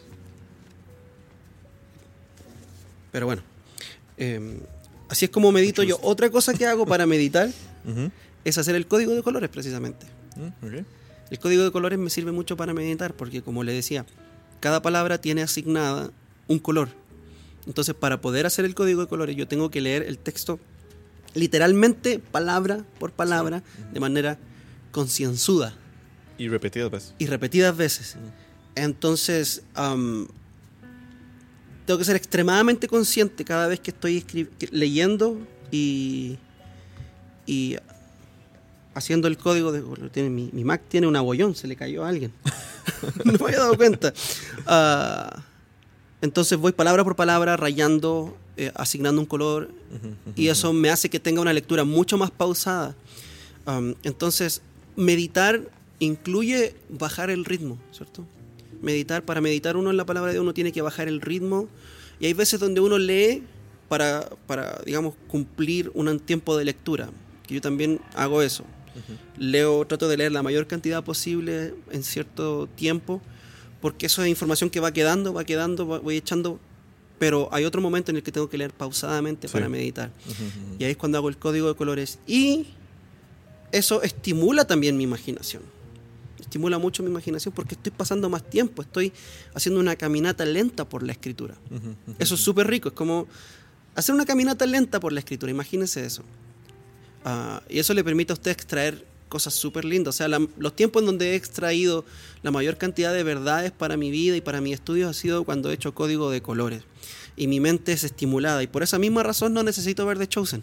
Pero bueno, eh, así es como medito yo. Otra cosa que hago para meditar uh-huh, es hacer el código de colores, precisamente. Uh, okay. El código de colores me sirve mucho para meditar porque, como le decía, cada palabra tiene asignada un color. Entonces, para poder hacer el código de colores, yo tengo que leer el texto literalmente, palabra por palabra, sí, de manera concienzuda. Y repetidas veces. Y repetidas veces. Uh-huh. Entonces, um, tengo que ser extremadamente consciente cada vez que estoy escri- leyendo y... y haciendo el código de... Tiene, mi, mi Mac tiene un abollón, se le cayó a alguien. No me había dado cuenta. Uh, entonces voy palabra por palabra rayando, eh, asignando un color, uh-huh, uh-huh, y eso me hace que tenga una lectura mucho más pausada. Um, entonces, meditar incluye bajar el ritmo, ¿cierto? Meditar, para meditar uno en la palabra de Dios, uno tiene que bajar el ritmo, y hay veces donde uno lee para, para digamos, cumplir un tiempo de lectura, que yo también hago eso. Uh-huh. Leo, trato de leer la mayor cantidad posible en cierto tiempo, porque eso es información que va quedando, va quedando, va, voy echando, pero hay otro momento en el que tengo que leer pausadamente, sí, para meditar. Uh-huh. Y ahí es cuando hago el código de colores. Y eso estimula también mi imaginación. Estimula mucho mi imaginación porque estoy pasando más tiempo, estoy haciendo una caminata lenta por la Escritura. Uh-huh. Uh-huh. Eso es súper rico, es como hacer una caminata lenta por la Escritura, imagínense eso. Uh, y eso le permite a usted extraer cosas súper lindas. O sea, la, los tiempos en donde he extraído la mayor cantidad de verdades para mi vida y para mis estudios ha sido cuando he hecho código de colores. Y mi mente es estimulada. Y por esa misma razón no necesito ver The Chosen.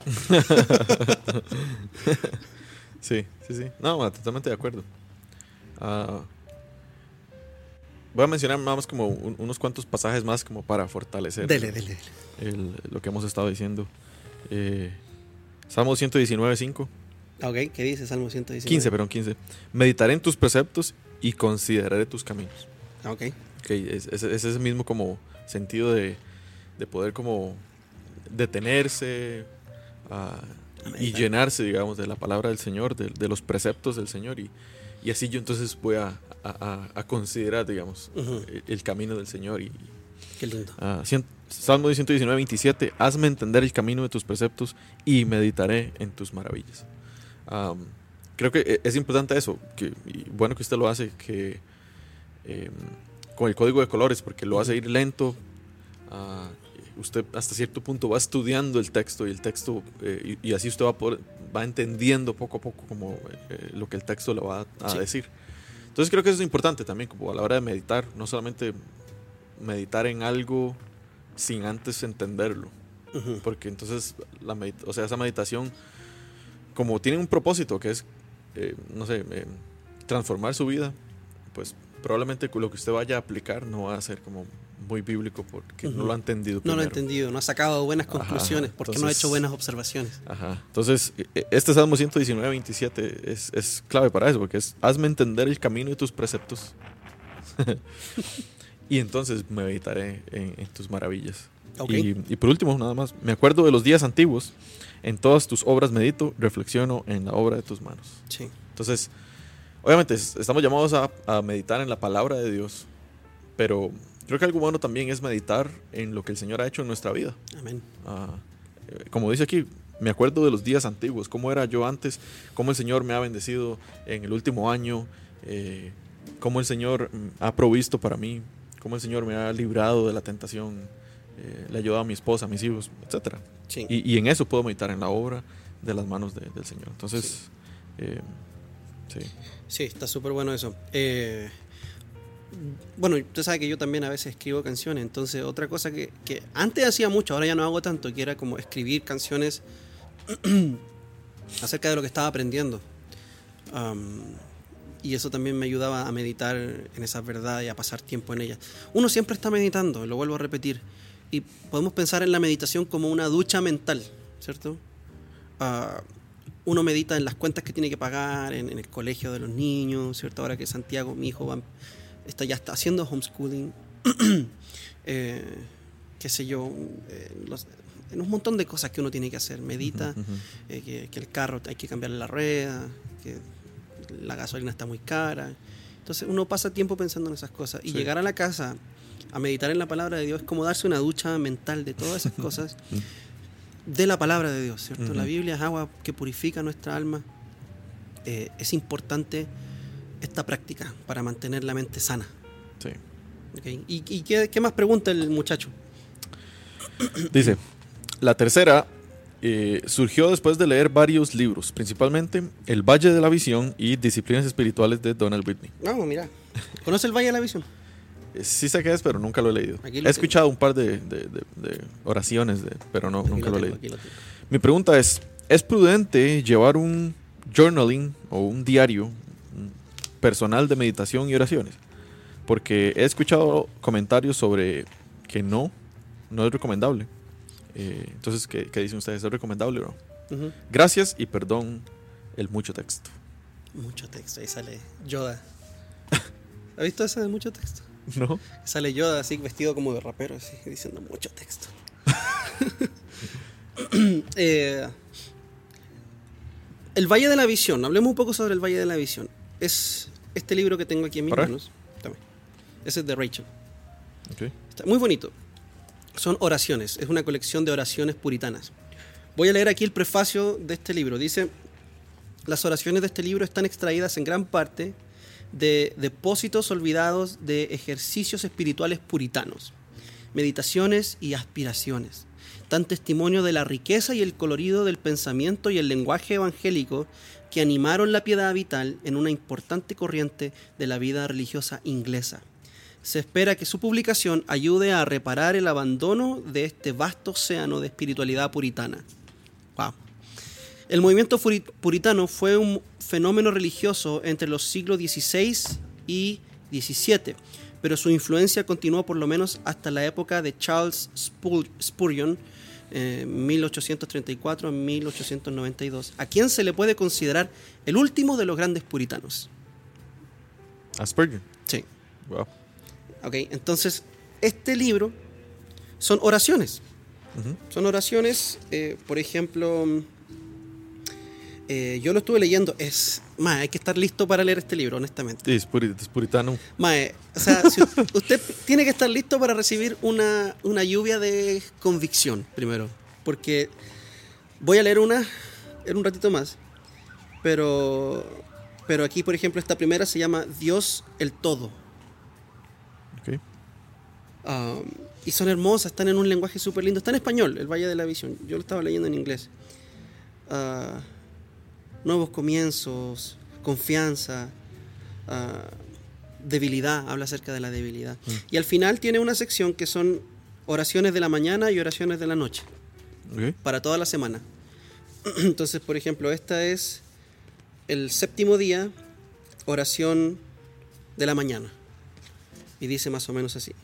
Sí, sí, sí. No, totalmente de acuerdo. Uh, voy a mencionar nada más como un, unos cuantos pasajes más como para fortalecer dele, dele, dele. El, lo que hemos estado diciendo. Eh, Salmo ciento diecinueve, cinco. Ok, ¿qué dice Salmo ciento diecinueve? quince, perdón, quince. Meditaré en tus preceptos y consideraré tus caminos. Ok. Okay, es, es, es ese mismo como sentido de, de poder como detenerse uh, y llenarse, digamos, de la palabra del Señor, de, de los preceptos del Señor. Y, y así yo entonces voy a, a, a considerar, digamos, uh-huh. el, el camino del Señor. Y, Qué lindo. Uh, cien, Salmo ciento diecinueve, veintisiete. Hazme entender el camino de tus preceptos y meditaré en tus maravillas. Um, creo que es importante eso, que, y bueno que usted lo hace, que eh, con el código de colores, porque lo hace ir lento. Uh, usted hasta cierto punto va estudiando el texto y el texto eh, y, y así usted va, por, va entendiendo poco a poco como eh, lo que el texto le va a, a sí. decir. Entonces creo que eso es importante también, como a la hora de meditar, no solamente meditar en algo sin antes entenderlo, uh-huh. porque entonces la medita- o sea, esa meditación como tiene un propósito que es eh, no sé, eh, transformar su vida, pues probablemente lo que usted vaya a aplicar no va a ser como muy bíblico porque uh-huh. no lo ha entendido primero. No lo ha entendido, no ha sacado buenas conclusiones, ajá, porque entonces, no ha hecho buenas observaciones. Ajá. Entonces, este Salmo ciento diecinueve, veintisiete es, es clave para eso, porque es hazme entender el camino de tus preceptos y entonces me meditaré en, en tus maravillas. Okay. Y, y por último, nada más, me acuerdo de los días antiguos, en todas tus obras medito, reflexiono en la obra de tus manos. Sí. Entonces, obviamente estamos llamados a, a meditar en la palabra de Dios, pero creo que algo bueno también es meditar en lo que el Señor ha hecho en nuestra vida. Amén. Uh, como dice aquí, me acuerdo de los días antiguos, cómo era yo antes, cómo el Señor me ha bendecido en el último año, eh, cómo el Señor ha provisto para mí, cómo el Señor me ha librado de la tentación, eh, le ha ayudado a mi esposa, a mis hijos, etcétera. Sí. Y, y en eso puedo meditar, en la obra de las manos de, del Señor. Entonces, sí, eh, sí. Sí, está súper bueno eso. Eh, bueno, usted sabe que yo también a veces escribo canciones, entonces otra cosa que, que antes hacía mucho, ahora ya no hago tanto, que era como escribir canciones acerca de lo que estaba aprendiendo. Um, y eso también me ayudaba a meditar en esas verdades y a pasar tiempo en ellas. Uno siempre está meditando, lo vuelvo a repetir, y podemos pensar en la meditación como una ducha mental, ¿cierto? Uh, uno medita en las cuentas que tiene que pagar, en, en el colegio de los niños, ¿cierto? Ahora que Santiago, mi hijo, va, está, ya está haciendo homeschooling, eh, qué sé yo, eh, los, en un montón de cosas que uno tiene que hacer. Medita, uh-huh, uh-huh. Eh, que, que el carro hay que cambiarle la rueda, que la gasolina está muy cara. Entonces uno pasa tiempo pensando en esas cosas. Y sí, llegar a la casa a meditar en la palabra de Dios es como darse una ducha mental de todas esas cosas de la palabra de Dios, ¿cierto? Uh-huh. La Biblia es agua que purifica nuestra alma. Eh, es importante esta práctica para mantener la mente sana. Sí. Okay. ¿Y, y qué, qué más pregunta el muchacho? Dice, la tercera eh, surgió después de leer varios libros, principalmente El Valle de la Visión y Disciplinas Espirituales de Donald Whitney. Vamos, mira. ¿Conoce El Valle de la Visión? Sí sé qué es, pero nunca lo he leído. Lo he tengo. escuchado un par de, de, de, de oraciones, de, pero no, nunca lo, lo tengo, he leído. Lo Mi pregunta es, ¿es prudente llevar un journaling o un diario personal de meditación y oraciones? Porque he escuchado comentarios sobre que no, no es recomendable. Eh, entonces, ¿qué, ¿qué dicen ustedes? ¿Es recomendable o no? Uh-huh. Gracias y perdón el mucho texto. Mucho texto, ahí sale Yoda. ¿Has visto ese de mucho texto? No. Sale Yoda así vestido como de rapero, así, diciendo mucho texto. eh, el Valle de la Visión, hablemos un poco sobre el Valle de la Visión. Es este libro que tengo aquí en mis manos. También. Ese es de Rachel. Okay. Está muy bonito. Son oraciones, es una colección de oraciones puritanas. Voy a leer aquí el prefacio de este libro. Dice, las oraciones de este libro están extraídas en gran parte de depósitos olvidados de ejercicios espirituales puritanos, meditaciones y aspiraciones. Dan testimonio de la riqueza y el colorido del pensamiento y el lenguaje evangélico que animaron la piedad vital en una importante corriente de la vida religiosa inglesa. Se espera que su publicación ayude a reparar el abandono de este vasto océano de espiritualidad puritana. Wow. El movimiento puritano fue un fenómeno religioso entre los siglos dieciséis y diecisiete, pero su influencia continuó por lo menos hasta la época de Charles Spurgeon, eh, mil ochocientos treinta y cuatro a mil ochocientos noventa y dos, a quien se le puede considerar el último de los grandes puritanos. ¿A Spurgeon? Sí. Wow. Ok, entonces, este libro son oraciones. Uh-huh. Son oraciones, eh, por ejemplo, eh, yo lo estuve leyendo, es, mae, hay que estar listo para leer este libro, honestamente. Sí, es, purit, es puritano. Mae, o sea, si usted tiene que estar listo para recibir una, una lluvia de convicción, primero, porque voy a leer una en un ratito más, pero, pero aquí, por ejemplo, esta primera se llama Dios el Todo. Okay. Um, y son hermosas, están en un lenguaje súper lindo. Está en español, El Valle de la Visión. Yo lo estaba leyendo en inglés. Uh, nuevos comienzos, confianza, uh, debilidad. Habla acerca de la debilidad. Mm. Y al final tiene una sección que son oraciones de la mañana y oraciones de la noche. Okay. Para toda la semana. Entonces, por ejemplo, esta es el séptimo día, oración de la mañana. Y dice más o menos así: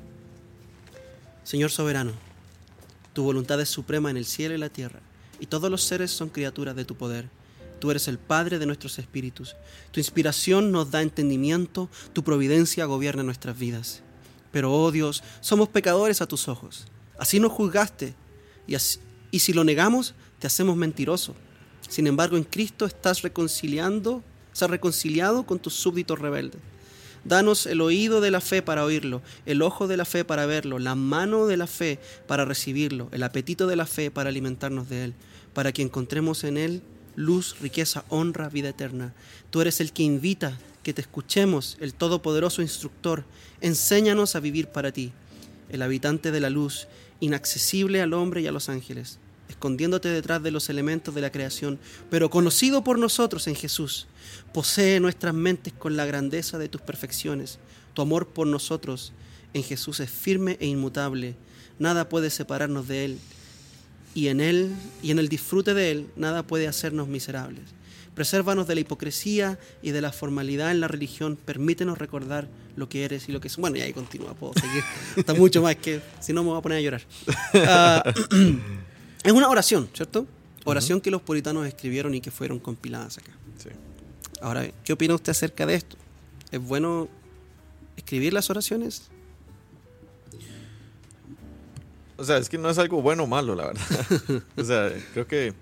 Señor soberano, tu voluntad es suprema en el cielo y la tierra, y todos los seres son criaturas de tu poder. Tú eres el Padre de nuestros espíritus. Tu inspiración nos da entendimiento, tu providencia gobierna nuestras vidas. Pero, oh Dios, somos pecadores a tus ojos. Así nos juzgaste, y, así, y si lo negamos, te hacemos mentiroso. Sin embargo, en Cristo estás reconciliando, estás reconciliado con tus súbditos rebeldes. Danos el oído de la fe para oírlo, el ojo de la fe para verlo, la mano de la fe para recibirlo, el apetito de la fe para alimentarnos de él, para que encontremos en él luz, riqueza, honra, vida eterna. Tú eres el que invita que te escuchemos, el todopoderoso instructor. Enséñanos a vivir para ti, el habitante de la luz, inaccesible al hombre y a los ángeles, escondiéndote detrás de los elementos de la creación, pero conocido por nosotros en Jesús. Posee nuestras mentes con la grandeza de tus perfecciones. Tu amor por nosotros en Jesús es firme e inmutable. Nada puede separarnos de Él, y en Él, y en el disfrute de Él, nada puede hacernos miserables. Presérvanos de la hipocresía y de la formalidad en la religión. Permítenos recordar lo que eres y lo que es. Bueno, y ahí continúa, puedo seguir. Está mucho más que, si no me voy a poner a llorar. Uh, es una oración, ¿cierto? Oración uh-huh. que los puritanos escribieron y que fueron compiladas acá. Sí. Ahora, ¿qué opina usted acerca de esto? ¿Es bueno escribir las oraciones? O sea, es que no es algo bueno o malo, la verdad. O sea, creo que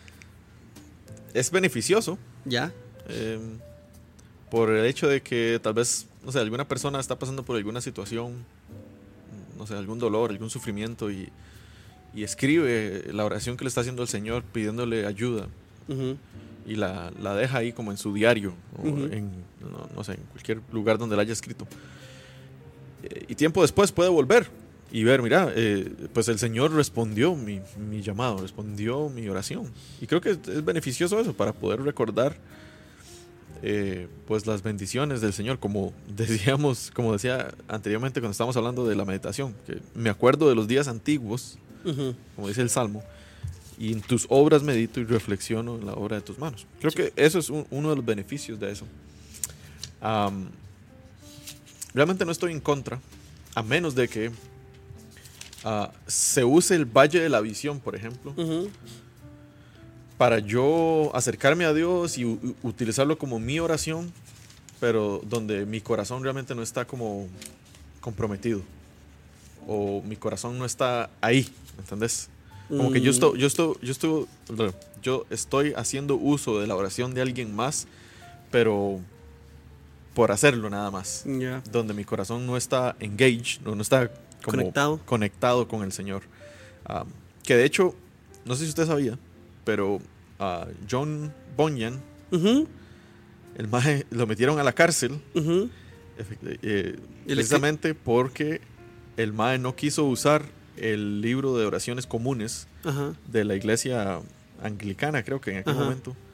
es beneficioso. ¿Ya? Eh, por el hecho de que tal vez, no sé, alguna persona está pasando por alguna situación, no sé, algún dolor, algún sufrimiento y, y escribe la oración que le está haciendo el Señor pidiéndole ayuda. Uh-huh. Y la, la deja ahí como en su diario o uh-huh. en, no, no sé, en cualquier lugar donde la haya escrito. Eh, y tiempo después puede volver y ver, mira, eh, pues el Señor respondió mi, mi llamado, respondió mi oración. Y creo que es, es beneficioso eso, para poder recordar eh, pues las bendiciones del Señor, como decíamos, como decía anteriormente cuando estábamos hablando de la meditación, que me acuerdo de los días antiguos, uh-huh. como dice el Salmo, y en tus obras medito y reflexiono en la obra de tus manos. Creo sí. que eso es un, uno de los beneficios de eso. Um, realmente no estoy en contra, a menos de que uh, se use el Valle de la Visión, por ejemplo, uh-huh. para yo acercarme a Dios y u- utilizarlo como mi oración, pero donde mi corazón realmente no está como comprometido, o mi corazón no está ahí, ¿entendés? Como que yo estoy, yo estoy, yo estoy, yo estoy haciendo uso de la oración de alguien más, pero por hacerlo nada más. Yeah. Donde mi corazón no está engaged, no, no está como conectado. conectado con el Señor. Um, que de hecho, no sé si usted sabía, pero uh, John Bunyan, uh-huh. el maje, lo metieron a la cárcel, uh-huh. eh, precisamente porque el maje no quiso usar el libro de oraciones comunes uh-huh. de la iglesia anglicana, creo que en aquel uh-huh. momento,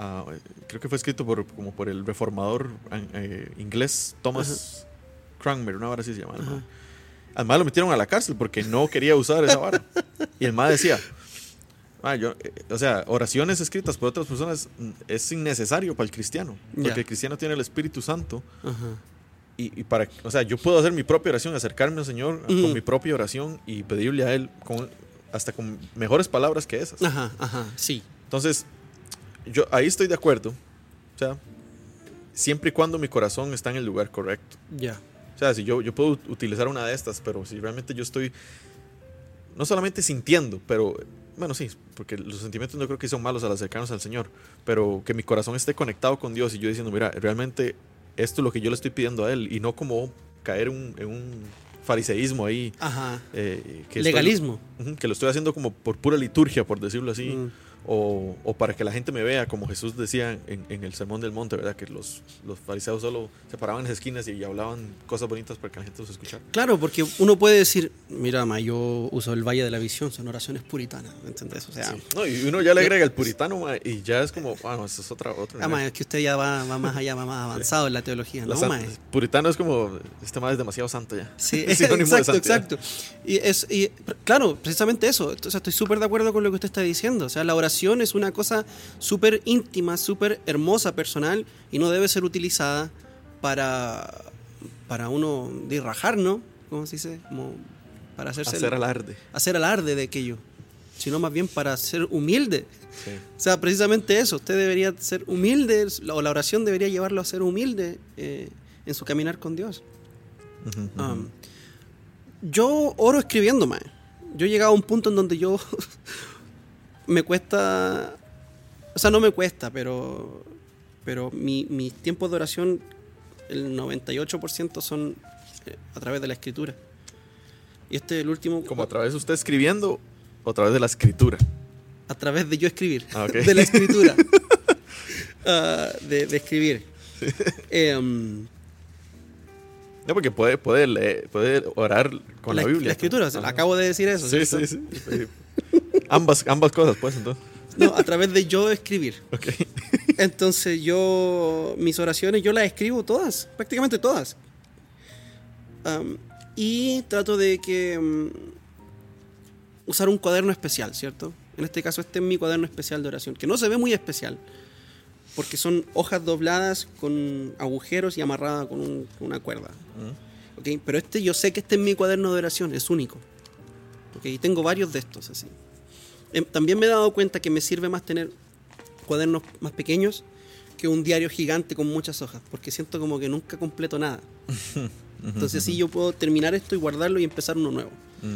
a- creo que fue escrito por, como por el reformador eh, inglés Thomas Cranmer, una vara así se llama. el mae. Al mae lo metieron a la cárcel porque no quería usar esa vara. Y el mae decía, "Mae, yo, eh, o sea, oraciones escritas por otras personas mm, es innecesario para el cristiano, porque Ya. el cristiano tiene el Espíritu Santo. Ajá. Y, y para, o sea, yo puedo hacer mi propia oración, acercarme al Señor Ujú. con mi propia oración y pedirle a Él con, hasta con mejores palabras que esas. Ajá, ajá, sí. Entonces, yo ahí estoy de acuerdo. O sea, siempre y cuando mi corazón está en el lugar correcto. Ya. O sea, si yo, yo puedo utilizar una de estas, pero si realmente yo estoy no solamente sintiendo, pero bueno, sí, porque los sentimientos no creo que son malos al acercarnos al Señor, pero que mi corazón esté conectado con Dios y yo diciendo, mira, realmente esto es lo que yo le estoy pidiendo a Él y no como caer en un, en un fariseísmo ahí. Ajá. eh, que Legalismo. estoy, ujú, que lo estoy haciendo como por pura liturgia, por decirlo así. Mm. O, o para que la gente me vea, como Jesús decía en, en el Sermón del Monte, ¿verdad? Que los, los fariseos solo se paraban en las esquinas y hablaban cosas bonitas para que la gente los escuchara. Claro, porque uno puede decir, mira, ma, yo uso el Valle de la Visión, son oraciones puritanas, ¿me entendés? O sea, Sí. No, y uno ya le agrega el puritano, ma, y ya es como, bueno, eso es otra. otra ah, ma, es que usted ya va, va más allá, va más avanzado en la teología, La ¿no, san- ma? puritano es como, este más es demasiado santo ya. Sí, Es sinónimo de exacto, santidad. exacto. Y es, y, claro, precisamente eso. O sea, estoy súper de acuerdo con lo que usted está diciendo. O sea, la oración es una cosa súper íntima, súper hermosa, personal, y no debe ser utilizada para, para uno de rajar, ¿no? ¿Cómo se dice? Como para hacerse Hacer alarde. hacer alarde de aquello, sino más bien para ser humilde. Sí. O sea, precisamente eso. Usted debería ser humilde, o la oración debería llevarlo a ser humilde eh, en su caminar con Dios. Ujú, ujú. Um, yo oro escribiendo, mae. Yo he llegado a un punto en donde yo me cuesta, o sea, no me cuesta, pero pero mi, mis tiempos de oración, el noventa y ocho por ciento son eh, a través de la escritura. Y este es el último, Como a través de usted escribiendo o a través de la escritura. a través de yo escribir, Ah, ok. de la escritura, Ah, de, de escribir. Eh, um, No, porque puede, puede, leer- puede orar con la, Biblia. La escritura, Ajá. acabo de decir eso. Sí, ¿cierto? sí, sí. ambas, ambas cosas, pues, entonces. No, a través de yo escribir. Ok. Entonces yo, mis oraciones, yo las escribo todas, prácticamente todas. Um, y trato de que um, usar un cuaderno especial, ¿cierto? En este caso este es mi cuaderno especial de oración, que no se ve muy especial, porque son hojas dobladas con agujeros y amarradas con, un- con una cuerda. Mm. ¿Ok? Pero este, yo sé que este es mi cuaderno de oración, es único. ¿Ok? Y tengo varios de estos así. Em, También me he dado cuenta que me sirve más tener cuadernos más pequeños que un diario gigante con muchas hojas, porque siento como que nunca completo nada. Entonces sí, yo puedo terminar esto y guardarlo y empezar uno nuevo.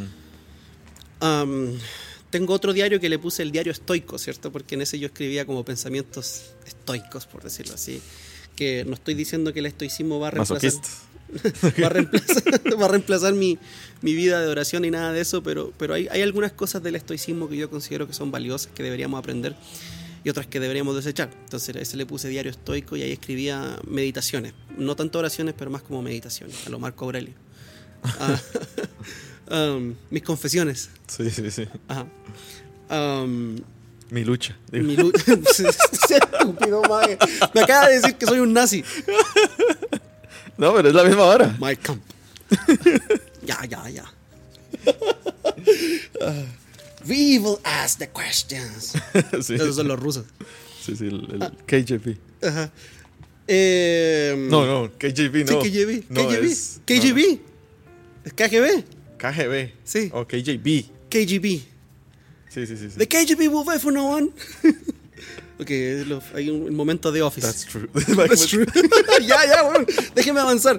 Mm. Am, tengo otro diario que le puse el diario estoico, ¿cierto? Porque en ese yo escribía como pensamientos estoicos, por decirlo así. Que no estoy diciendo que el estoicismo va a reemplazar, Masoquista. va a reemplazar, va a reemplazar mi, mi vida de oración y nada de eso, pero, pero hay, hay algunas cosas del estoicismo que yo considero que son valiosas, que deberíamos aprender, y otras que deberíamos desechar. Entonces a ese le puse diario estoico y ahí escribía meditaciones. No tanto oraciones, pero más como meditaciones, a lo Marco Aurelio. Ah, um, mis confesiones. Sí, sí, sí. Ajá. Um, Mi lucha. digo. mi lucha. Estúpido, mae. Me acaba de decir que soy un nazi. No, pero es la misma hora. My camp. Ya, ya, ya. Uh, we will ask the questions. Sí, Esos son los rusos. sí, sí, el, el K J P. Ajá. Eh, No, no, K J P no. Sí, K G B. No, K G B. es- K G B. ¿Es K G B? K G B. Sí. O K J B. K G B. Sí, sí, sí. sí. The K G B will fight for no one. Ok, lo- hay un, un momento de Office. That's true. That's true. Ya, ya, bueno. Déjeme avanzar.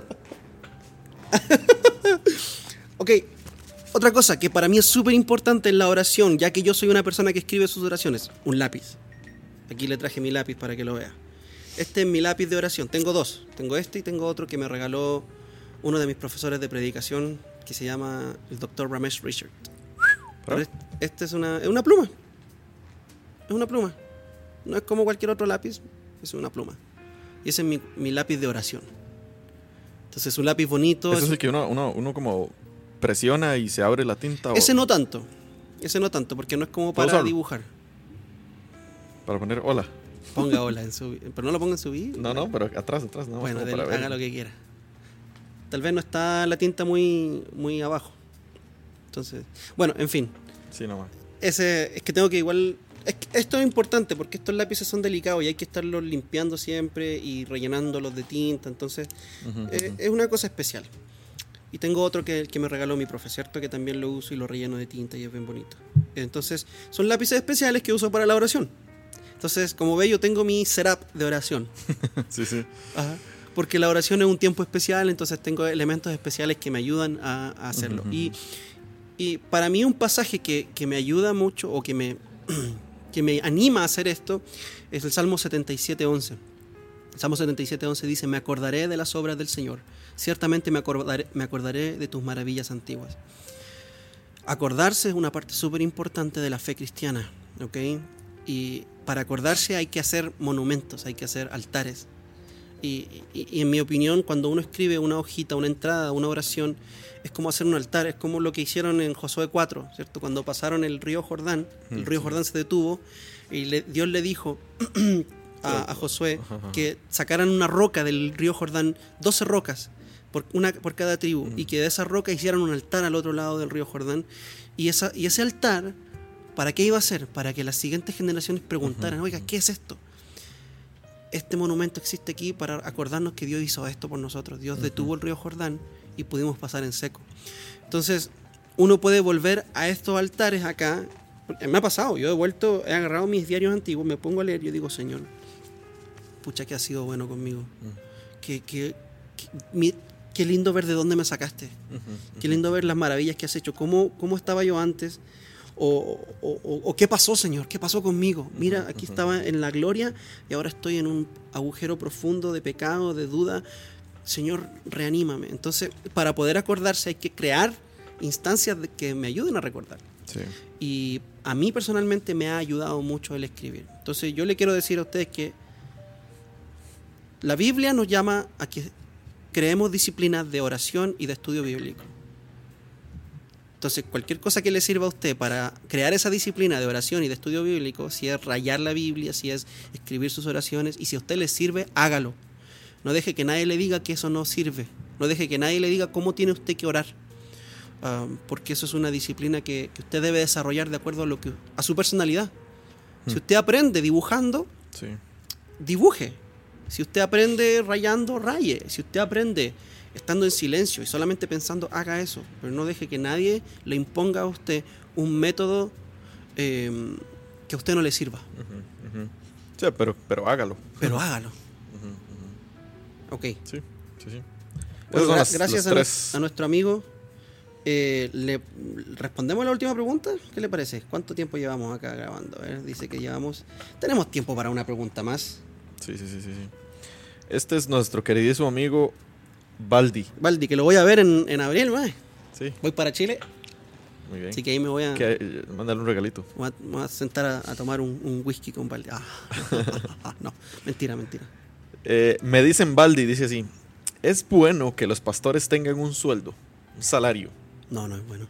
Ok, otra cosa que para mí es súper importante en la oración, ya que yo soy una persona que escribe sus oraciones, un lápiz. Aquí le traje mi lápiz para que lo vea. Este es mi lápiz de oración. Tengo dos. Tengo este y tengo otro que me regaló uno de mis profesores de predicación, que se llama el doctor Ramesh Richard. Pero este, este es una, es una pluma. Es una pluma. No es como cualquier otro lápiz, es una pluma. Y ese es mi, mi lápiz de oración. Entonces es un lápiz bonito. Eso es- es el que uno, uno, uno como presiona y se abre la tinta. o- Ese no tanto. Ese no tanto, porque no es como ¿Puedo para usarlo? dibujar. Para poner hola. Ponga hola en su... Pero no lo ponga en su vida. No, no, pero atrás, atrás. No, bueno, como del, para ver. haga lo que quiera. Tal vez no está la tinta muy, muy abajo. Entonces, bueno, en fin. Sí, nomás. Ese, es que tengo que igual... Es que esto es importante porque estos lápices son delicados y hay que estarlos limpiando siempre y rellenándolos de tinta. Entonces, Uh-huh, eh, uh-huh. es una cosa especial. Y tengo otro que, que me regaló mi profe, ¿cierto? Que también lo uso y lo relleno de tinta y es bien bonito. Entonces, son lápices especiales que uso para la oración. Entonces, como ve, yo tengo mi setup de oración. Sí, sí. Ajá. Porque la oración es un tiempo especial, entonces tengo elementos especiales que me ayudan a, a hacerlo. Uh-huh. Y, y para mí un pasaje que, que me ayuda mucho o que me, que me anima a hacer esto es el Salmo setenta y siete once. El Salmo setenta y siete once dice: me acordaré de las obras del Señor, ciertamente me acordaré, me acordaré de tus maravillas antiguas. Acordarse es una parte súper importante de la fe cristiana, ¿ok? Y para acordarse hay que hacer monumentos, hay que hacer altares. Y, y, y en mi opinión, cuando uno escribe una hojita, una entrada, una oración, es como hacer un altar, es como lo que hicieron en Josué cuatro, ¿cierto? Cuando pasaron el río Jordán, el río Jordán se detuvo y le, Dios le dijo a, a Josué que sacaran una roca del río Jordán, doce rocas por, una, por cada tribu, y que de esa roca hicieran un altar al otro lado del río Jordán. Y, esa, y ese altar, ¿para qué iba a ser? Para que las siguientes generaciones preguntaran: oiga, ¿qué es esto? Este monumento existe aquí para acordarnos que Dios hizo esto por nosotros. Dios uh-huh. detuvo el río Jordán y pudimos pasar en seco. Entonces, uno puede volver a estos altares acá. Me ha pasado, yo he vuelto, he agarrado mis diarios antiguos, me pongo a leer y yo digo: Señor, pucha que has sido bueno conmigo. Uh-huh. Que, que, que mi, qué lindo ver de dónde me sacaste. Uh-huh. Uh-huh. Qué lindo ver las maravillas que has hecho. ¿Cómo, cómo estaba yo antes? O, o, o, o qué pasó, Señor, qué pasó conmigo. Mira, aquí estaba en la gloria y ahora estoy en un agujero profundo de pecado, de duda. Señor, reanímame. Entonces, para poder acordarse hay que crear instancias que me ayuden a recordar. Sí. Y a mí personalmente me ha ayudado mucho el escribir. Entonces yo le quiero decir a ustedes que la Biblia nos llama a que creemos disciplinas de oración y de estudio bíblico. Entonces, cualquier cosa que le sirva a usted para crear esa disciplina de oración y de estudio bíblico, si es rayar la Biblia, si es escribir sus oraciones, y si a usted le sirve, hágalo. No deje que nadie le diga que eso no sirve. No deje que nadie le diga cómo tiene usted que orar. Um, porque eso es una disciplina que, que usted debe desarrollar de acuerdo a, lo que, a su personalidad. Hmm. Si usted aprende dibujando, sí. dibuje. Si usted aprende rayando, raye. Si usted aprende estando en silencio y solamente pensando, haga eso. Pero no deje que nadie le imponga a usted un método eh, que a usted no le sirva. Uh-huh, uh-huh. Sí, pero, pero hágalo. Pero hágalo. Uh-huh, uh-huh. Ok. Sí, sí, sí. Bueno, gra- las, gracias a, tres... no, a nuestro amigo. Eh, ¿Le respondemos a la última pregunta? ¿Qué le parece? ¿Cuánto tiempo llevamos acá grabando? A ver, dice que llevamos... Tenemos tiempo para una pregunta más. Sí, sí, sí, sí, sí. Este es nuestro queridísimo amigo Baldi. Baldi, que lo voy a ver en, en abril, ¿no? Sí. Voy para Chile. Muy bien. Así que ahí me voy a... Que, mándale un regalito. Me voy a, me voy a sentar a, a tomar un, un whisky con Baldi. Ah, no, mentira, mentira. Eh, me dicen Baldi, dice así: ¿es bueno que los pastores tengan un sueldo, un salario? No, no es bueno.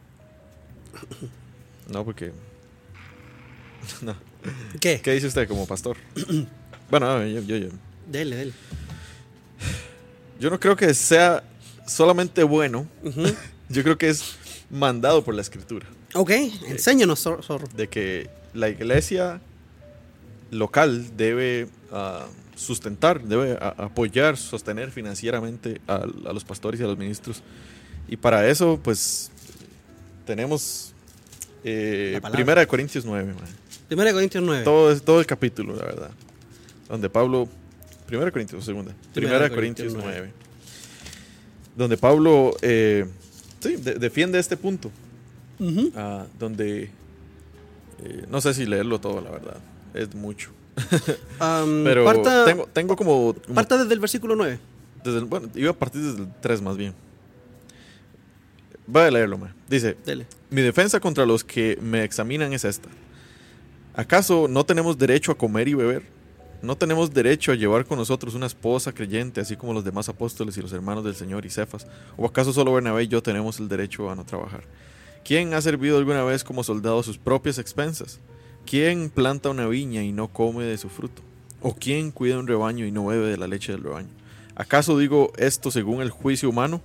No, porque... no. ¿Qué? ¿Qué dice usted como pastor? Bueno, yo, yo, yo. Dele, dele. Yo no creo que sea solamente bueno. Uh-huh. Yo creo que es mandado por la Escritura. Ok, enséñanos, zorro. De que la iglesia local debe uh, sustentar, debe a, apoyar, sostener financieramente a, a los pastores y a los ministros. Y para eso, pues, tenemos eh, Primera de Corintios nueve. Man. Primera de Corintios nueve. Todo, todo el capítulo, la verdad. Donde Pablo... Primera de Corintios, o segunda. Primera, Primera de Corintios, Corintios nueve. Donde Pablo eh, sí, de, defiende este punto. Uh-huh. Uh, donde... Eh, no sé si leerlo todo, la verdad. Es mucho. um, Pero parta, tengo, tengo como, como... Parta desde el versículo nueve. Desde el, bueno, iba a partir desde el tres más bien. Voy a leerlo, man. Dice: Dele. Mi defensa contra los que me examinan es esta. ¿Acaso no tenemos derecho a comer y beber? ¿No tenemos derecho a llevar con nosotros una esposa creyente, así como los demás apóstoles y los hermanos del Señor y Cefas? ¿O acaso solo Bernabé y yo tenemos el derecho a no trabajar? ¿Quién ha servido alguna vez como soldado a sus propias expensas? ¿quién planta una viña y no come de su fruto? ¿O quién cuida un rebaño y no bebe de la leche del rebaño? ¿Acaso digo esto según el juicio humano?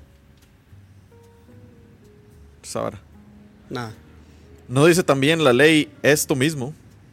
Sabrá. Nada. ¿No dice también la ley esto mismo?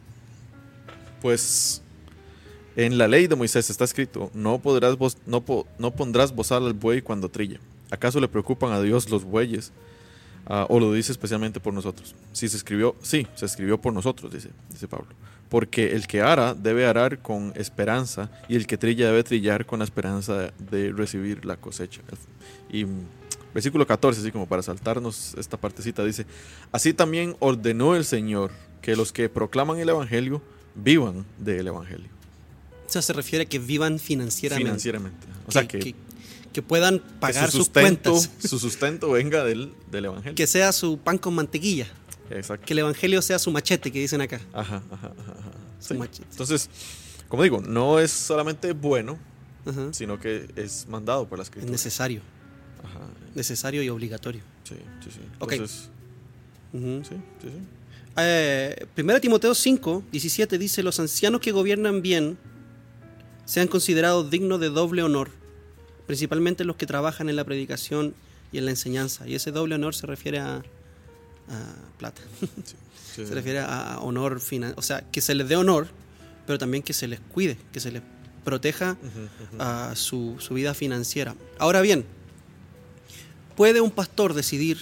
Pues en la ley de Moisés está escrito, no, podrás vos, no, po, no pondrás bozal al buey cuando trilla. ¿Acaso le preocupan a Dios los bueyes? Uh, ¿O lo dice especialmente por nosotros? Sí, se escribió, sí, se escribió por nosotros, dice, dice Pablo. Porque el que ara debe arar con esperanza y el que trilla debe trillar con la esperanza de, de recibir la cosecha. Y versículo catorce, así como para saltarnos esta partecita, dice, así también ordenó el Señor que los que proclaman el Evangelio vivan del Evangelio. O sea, se refiere a que vivan financieramente. Financieramente. O que, sea, que, que, que puedan pagar que su sus sustento, cuentas. Su sustento venga del, del Evangelio. Que sea su pan con mantequilla. Exacto. Que el Evangelio sea su machete, que dicen acá. Ajá, ajá, ajá. Su Sí. machete. Entonces, como digo, no es solamente bueno, Ajá. sino que es mandado por la Es Escritura. necesario. Ajá. Necesario y obligatorio. Sí, sí, sí. Ok. Entonces, Uh-huh. sí, sí, sí. Eh, primera Timoteo cinco, diecisiete dice, los ancianos que gobiernan bien sean considerados dignos de doble honor, principalmente los que trabajan en la predicación y en la enseñanza. Y ese doble honor se refiere a, a plata. Sí, sí. Se refiere a honor final, o sea, que se les dé honor, pero también que se les cuide, que se les proteja Uh-huh, uh-huh. a su, su vida financiera. Ahora bien, ¿puede un pastor decidir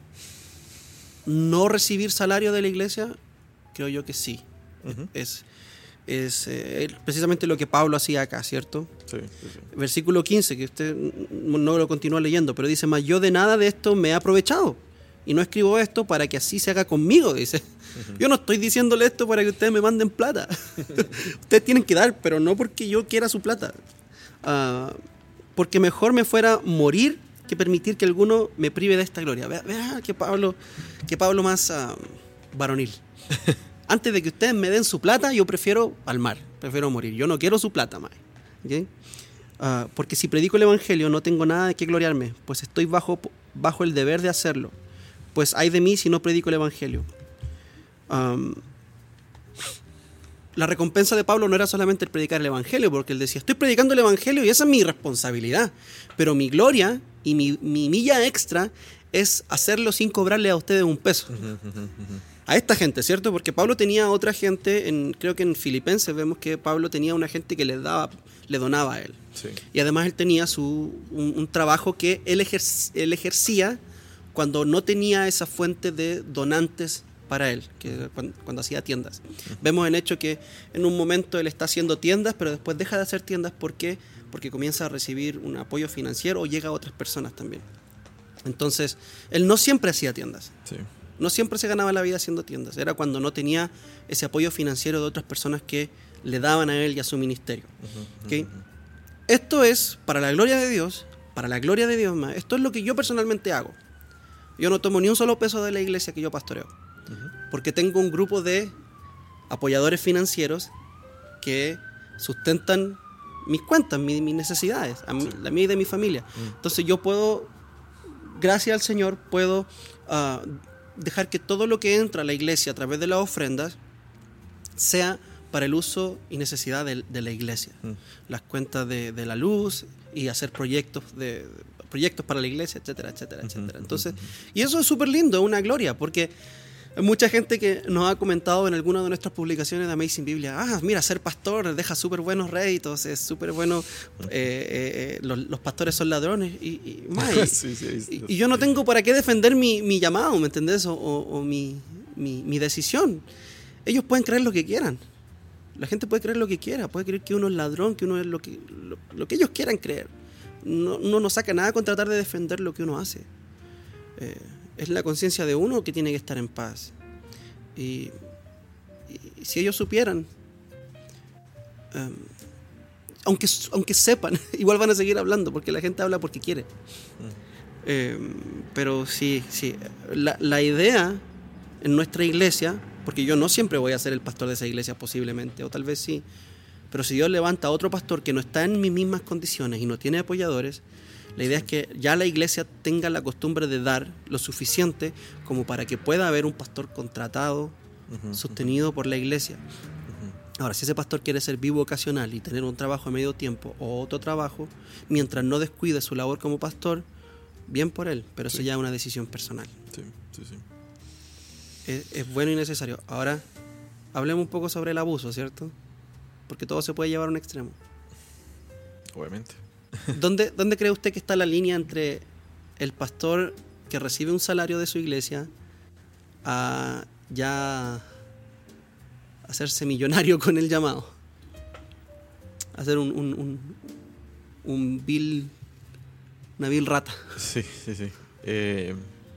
no recibir salario de la iglesia? Creo yo que sí. Uh-huh. Es, es eh, precisamente lo que Pablo hacía acá, ¿cierto? Sí, sí, sí. Versículo quince, que usted no lo continúa leyendo, pero dice, mas yo de nada de esto me he aprovechado, y no escribo esto para que así se haga conmigo, dice. Uh-huh. Yo no estoy diciéndole esto para que ustedes me manden plata. Ustedes tienen que dar, pero no porque yo quiera su plata. Uh, porque mejor me fuera morir que permitir que alguno me prive de esta gloria. Vea, vea que Pablo, que Pablo más uh, varonil. Antes de que ustedes me den su plata, yo prefiero al mar, prefiero morir. Yo no quiero su plata más. ¿Okay? Uh, porque si predico el evangelio no tengo nada de qué gloriarme, pues estoy bajo, bajo el deber de hacerlo. Pues ay de mí si no predico el evangelio. Um, la recompensa de Pablo no era solamente el predicar el evangelio, porque él decía, estoy predicando el evangelio y esa es mi responsabilidad, pero mi gloria y mi, mi milla extra es hacerlo sin cobrarle a ustedes un peso. Uh-huh, uh-huh, uh-huh. A esta gente, ¿cierto? Porque Pablo tenía otra gente, en, creo que en Filipenses vemos que Pablo tenía una gente que le daba, le donaba a él. Sí. Y además él tenía su, un, un trabajo que él, ejerc, él ejercía cuando no tenía esa fuente de donantes para él, que cuando, cuando hacía tiendas. Uh-huh. Vemos en hecho que en un momento él está haciendo tiendas, pero después deja de hacer tiendas. ¿Por qué? Porque comienza a recibir un apoyo financiero o llega a otras personas también. Entonces, él no siempre hacía tiendas. Sí. No siempre se ganaba la vida haciendo tiendas. Era cuando no tenía ese apoyo financiero de otras personas que le daban a él y a su ministerio. Uh-huh, ¿Okay? Uh-huh. Esto es para la gloria de Dios, para la gloria de Dios más. Esto es lo que yo personalmente hago. Yo no tomo ni un solo peso de la iglesia que yo pastoreo. Uh-huh. Porque tengo un grupo de apoyadores financieros que sustentan mis cuentas, mis, mis necesidades, a mí, la mía y de mi familia. Uh-huh. Entonces yo puedo, gracias al Señor, puedo uh, dejar que todo lo que entra a la iglesia a través de las ofrendas sea para el uso y necesidad de, de la iglesia. Uh-huh. Las cuentas de, de la luz y hacer proyectos de proyectos para la iglesia, etcétera, etcétera, etcétera. Entonces, y eso es súper lindo, es una gloria, porque hay mucha gente que nos ha comentado en alguna de nuestras publicaciones de Amazing Biblia, ah, mira, ser pastor deja súper buenos réditos, es súper bueno, eh, eh, los, los pastores son ladrones, y, y, y, sí, sí, sí. y, y yo no tengo para qué defender mi, mi llamado, ¿me entendés? O, o, o mi, mi, mi decisión. Ellos pueden creer lo que quieran. La gente puede creer lo que quiera, puede creer que uno es ladrón, que uno es lo que, lo, lo que ellos quieran creer. No, no nos saca nada con tratar de defender lo que uno hace. Eh, es la conciencia de uno que tiene que estar en paz. Y, y si ellos supieran, um, aunque, aunque sepan, igual van a seguir hablando, porque la gente habla porque quiere. Mm. Eh, pero sí, sí, la, la idea en nuestra iglesia, porque yo no siempre voy a ser el pastor de esa iglesia posiblemente, o tal vez sí, pero si Dios levanta a otro pastor que no está en mis mismas condiciones y no tiene apoyadores, la idea es que ya la iglesia tenga la costumbre de dar lo suficiente como para que pueda haber un pastor contratado uh-huh, sostenido uh-huh. por la iglesia. Uh-huh. Ahora, si ese pastor quiere ser bivocacional y tener un trabajo a medio tiempo o otro trabajo, mientras no descuide su labor como pastor, bien por él, pero sí. eso ya es una decisión personal. Sí, sí, sí. Es, es bueno y necesario. Ahora, hablemos un poco sobre el abuso, ¿cierto? Porque todo se puede llevar a un extremo. Obviamente. ¿Dónde, ¿Dónde cree usted que está la línea entre el pastor que recibe un salario de su iglesia a ya hacerse millonario con el llamado? Hacer un, un, un, un vil, una vil rata. Sí, sí, sí. Eh,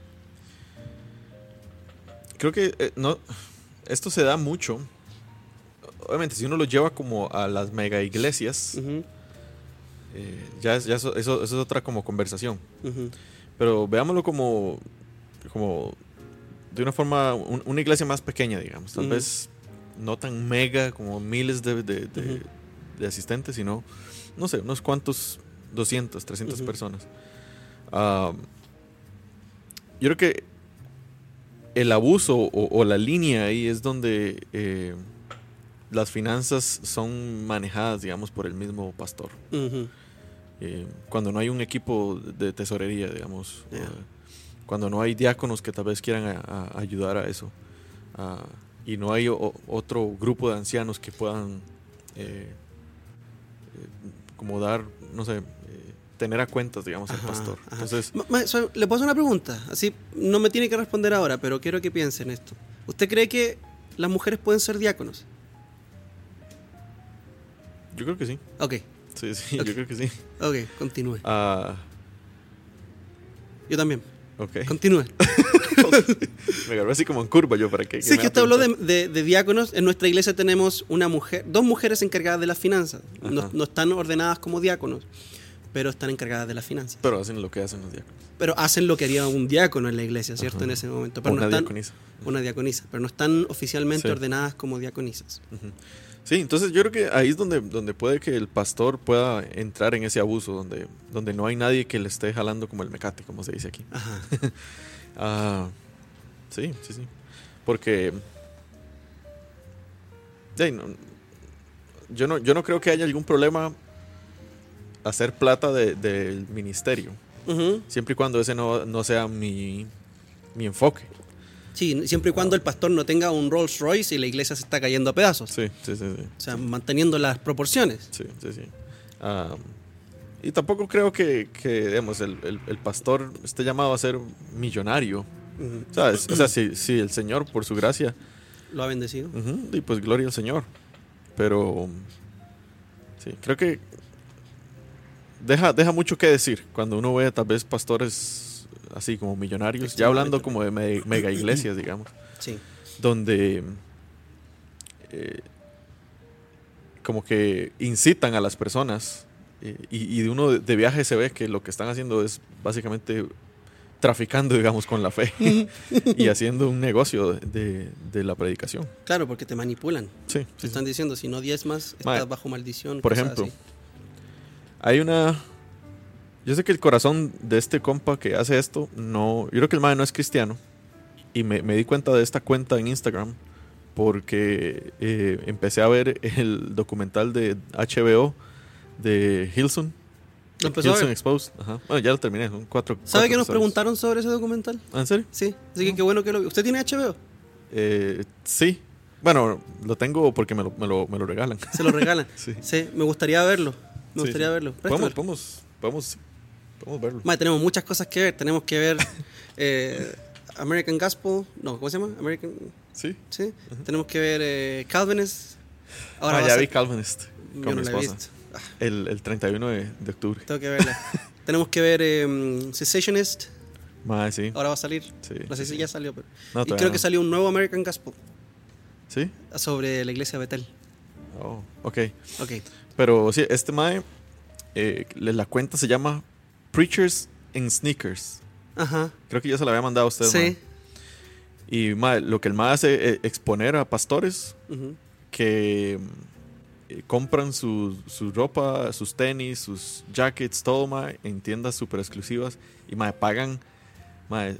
creo que eh, no, esto se da mucho. Obviamente, si uno lo lleva como a las mega iglesias, uh-huh. eh, ya, es, ya eso, eso, eso es otra como conversación. Uh-huh. Pero veámoslo como, como de una forma, un, una iglesia más pequeña, digamos. Tal uh-huh. vez no tan mega como miles de, de, de, uh-huh. de asistentes, sino, no sé, unos cuantos, doscientas, trescientas uh-huh. personas. Uh, yo creo que el abuso o, o la línea ahí es donde eh, las finanzas son manejadas, digamos, por el mismo pastor. Uh-huh. Eh, cuando no hay un equipo de tesorería, digamos, yeah. uh, cuando no hay diáconos que tal vez quieran a, a ayudar a eso, uh, y no hay o, otro grupo de ancianos que puedan eh, eh, como dar, no sé, eh, tener a cuentas, digamos, ajá, al pastor. Ajá. Entonces, ma, ma, so, le puedo hacer una pregunta, así no me tiene que responder ahora, pero quiero que piense en esto. ¿Usted cree que las mujeres pueden ser diáconos? Yo creo que sí. Ok. Sí, sí, okay. yo creo que sí. Ok, continúe. Uh, yo también. Ok. Continúe. Me agarré así como en curva yo para que... Sí, que, que usted habló de, de, de diáconos. En nuestra iglesia tenemos una mujer, dos mujeres encargadas de las finanzas. No, no están ordenadas como diáconos, pero están encargadas de las finanzas. Pero hacen lo que hacen los diáconos. Pero hacen lo que haría un diácono en la iglesia, ¿cierto? Ajá. En ese momento. Pero una no están, diaconisa. Una diaconisa. Pero no están oficialmente sí. ordenadas como diaconisas. Uh-huh. Sí, entonces yo creo que ahí es donde, donde puede que el pastor pueda entrar en ese abuso, donde, donde no hay nadie que le esté jalando como el mecate, como se dice aquí. Ajá. uh, sí, sí, sí. Porque yeah, no, yo, no, yo no creo que haya algún problema hacer plata del de, de ministerio, uh-huh. siempre y cuando ese no, no sea mi, mi enfoque. Sí, siempre y cuando el pastor no tenga un Rolls Royce y la iglesia se está cayendo a pedazos. Sí, sí, sí. sí o sea, sí. manteniendo las proporciones. Sí, sí, sí. Um, y tampoco creo que, que digamos, el, el, el pastor esté llamado a ser millonario. Uh-huh. ¿Sabes? O sea, si, si el Señor, por su gracia... Lo ha bendecido. Uh-huh, y pues gloria al Señor. Pero... Sí, creo que... Deja, deja mucho que decir cuando uno ve tal vez pastores... así como millonarios, ya hablando como de me, mega iglesias, digamos, sí. donde eh, como que incitan a las personas eh, y, y de uno de viaje se ve que lo que están haciendo es básicamente traficando, digamos, con la fe y haciendo un negocio de, de la predicación. Claro, porque te manipulan. Sí, te sí, están sí. diciendo, si no diezmas, estás Ma, bajo maldición. Por ejemplo, así. hay una... Yo sé que el corazón de este compa que hace esto, no, yo creo que el mae no es cristiano. Y me, me di cuenta de esta cuenta en Instagram porque eh, empecé a ver el documental de H B O de Hillsong. ¿Lo empezó Hillsong a ver? Exposed. Ajá. Bueno, ya lo terminé, son cuatro. ¿Sabe que nos episodios. preguntaron sobre ese documental? ¿Ah, en serio? Sí, así que qué bueno que lo vi. ¿Usted tiene H B O? Eh, sí. Bueno, lo tengo porque me lo, me lo, me lo regalan. ¿Se lo regalan? Sí. Sí, me gustaría verlo. Me Sí, gustaría sí. verlo. Podemos, podemos, podemos, podemos verlo. Madre, tenemos muchas cosas que ver. Tenemos que ver eh, American Gospel. No, ¿cómo se llama? American... Sí. Sí. Uh-huh. Tenemos que ver eh, Calvinist. Ahora ah, va ya a ser... vi Calvinist con Yo mi no la he esposa. visto. Ah. El, el treinta y uno de, de octubre. Tengo que verla. Tenemos que ver eh, Cessationist. Mae, sí. Ahora va a salir. Sí, no sé sí, si sí. ya salió, pero... No, y creo no. que salió un nuevo American Gospel. ¿Sí? Sobre la iglesia de Betel. Oh, ok. Ok. Pero sí, este mae, eh, la cuenta se llama Preachers in Sneakers. Ajá. Creo que ya se la había mandado a usted, Sí. mae. Y mae, lo que el mae hace es exponer a pastores uh-huh. que eh, compran su, su ropa, sus tenis, sus jackets, todo, mae, en tiendas súper exclusivas. Y mae, pagan mae,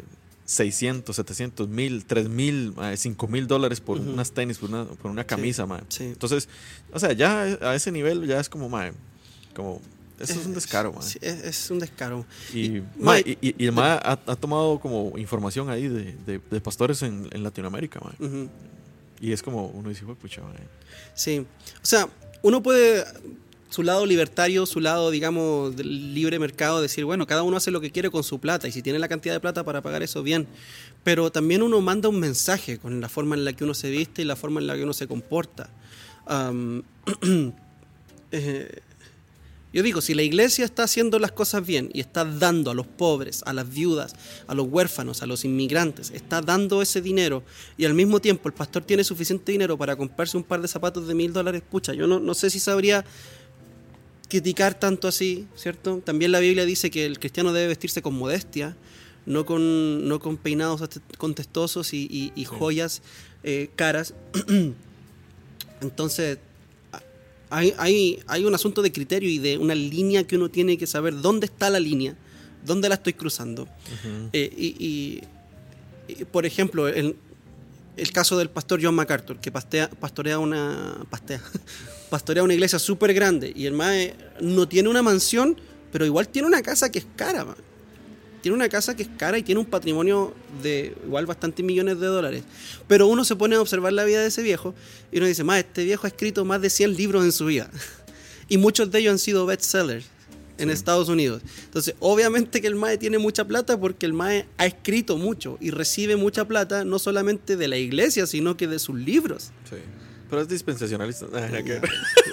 seiscientos, setecientos, mil, tres mil, cinco mil dólares por uh-huh. unas tenis, por una, por una camisa, sí, mae. Sí. Entonces, o sea, ya a ese nivel ya es como, mae, como, eso es, es un descaro, mae. Sí, es, es un descaro. Y, y, mae, y, y, y el mae ha, ha tomado como información ahí de, de, de pastores en, en Latinoamérica, mae. Uh-huh. Y es como, uno dice, pucha, mae. Sí, o sea, uno puede... su lado libertario, su lado, digamos, del libre mercado, decir, bueno, cada uno hace lo que quiere con su plata y si tiene la cantidad de plata para pagar eso, bien. Pero también uno manda un mensaje con la forma en la que uno se viste y la forma en la que uno se comporta. Um, eh, yo digo, si la iglesia está haciendo las cosas bien y está dando a los pobres, a las viudas, a los huérfanos, a los inmigrantes, está dando ese dinero y al mismo tiempo el pastor tiene suficiente dinero para comprarse un par de zapatos de mil dólares, pucha, yo no, no sé si sabría criticar tanto así, ¿cierto? También la Biblia dice que el cristiano debe vestirse con modestia, no con, no con peinados contestosos y, y, y joyas eh, caras. Entonces, hay, hay, hay un asunto de criterio y de una línea que uno tiene que saber dónde está la línea, dónde la estoy cruzando. Uh-huh. Eh, y, y, y, por ejemplo, el, el caso del pastor John MacArthur, que pastea, pastorea una... Pastea, pastorea una iglesia súper grande y el mae no tiene una mansión, pero igual tiene una casa que es cara, mae. Tiene una casa que es cara y tiene un patrimonio de igual bastantes millones de dólares. Pero uno se pone a observar la vida de ese viejo y uno dice, mae, este viejo ha escrito más de cien libros en su vida y muchos de ellos han sido bestsellers en sí. Estados Unidos. Entonces, obviamente que el mae tiene mucha plata porque el mae ha escrito mucho y recibe mucha plata no solamente de la iglesia, sino que de sus libros. Sí. Pero es dispensacionalista. Ah, no, que...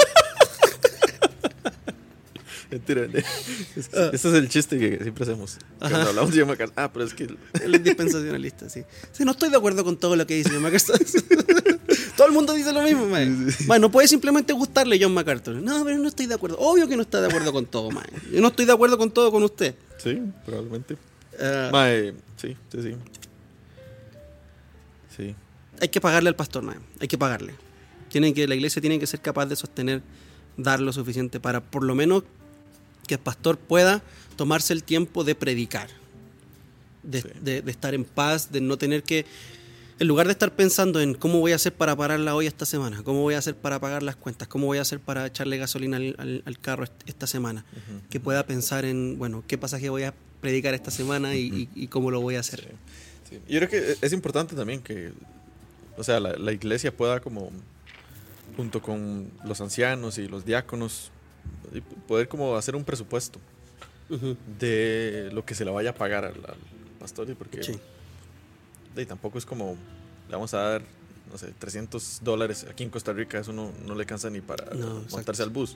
Mentira. Es que, uh, este es el chiste que siempre hacemos. Cuando hablamos de John MacArthur. Ah, pero es que... Él es dispensacionalista, sí. Sí, no estoy de acuerdo con todo lo que dice John MacArthur. Todo el mundo dice lo mismo, mae. Sí, sí. Bueno, no puede simplemente gustarle John MacArthur. No, pero no estoy de acuerdo. Obvio que no está de acuerdo con todo, mae. Yo no estoy de acuerdo con todo con usted. Sí, probablemente. Uh, mae, sí, sí, sí. Sí. Hay que pagarle al pastor, mae. Hay que pagarle. Tienen que, la iglesia tiene que ser capaz de sostener, dar lo suficiente para por lo menos que el pastor pueda tomarse el tiempo de predicar, de, sí. de, de estar en paz, de no tener que, en lugar de estar pensando en cómo voy a hacer para parar la olla esta semana, cómo voy a hacer para pagar las cuentas, cómo voy a hacer para echarle gasolina al, al, al carro esta semana, uh-huh. que pueda pensar en, bueno, qué pasaje voy a predicar esta semana y, uh-huh. y, y cómo lo voy a hacer. Sí. Sí. Yo creo que es importante también que, o sea, la, la iglesia pueda como, junto con los ancianos y los diáconos, poder como hacer un presupuesto uh-huh. de lo que se le vaya a pagar al, al pastor, porque sí. de, tampoco es como le vamos a dar, no sé, trescientos dólares aquí en Costa Rica, eso no, no le cansa ni para no, montarse exacto. al bus.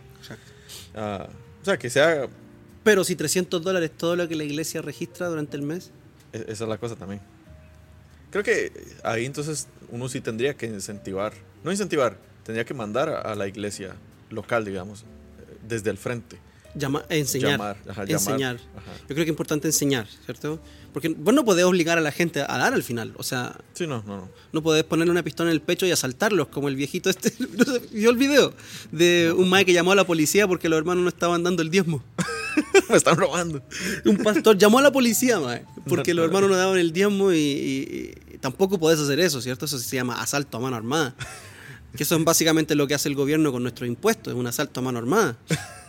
Uh, o sea, que sea... Pero si trescientos dólares es todo lo que la iglesia registra durante el mes. Esa es la cosa también. Creo que ahí entonces uno sí tendría que incentivar, no incentivar, tendría que mandar a, a la iglesia local, digamos, desde el frente. Llama, enseñar. Llamar, ajá, enseñar. Llamar, ajá. Yo creo que es importante enseñar, ¿cierto? Porque vos no podés obligar a la gente a dar al final. O sea, sí, no, no, no. no podés ponerle una pistola en el pecho y asaltarlos, como el viejito este. ¿Vio el video? De un mae que llamó a la policía porque los hermanos no estaban dando el diezmo. Me están robando. Un pastor llamó a la policía, mae, porque los hermanos no daban el diezmo y, y, y tampoco podés hacer eso, ¿cierto? Eso se llama asalto a mano armada. Que eso es básicamente lo que hace el gobierno con nuestros impuestos, es un asalto a mano armada.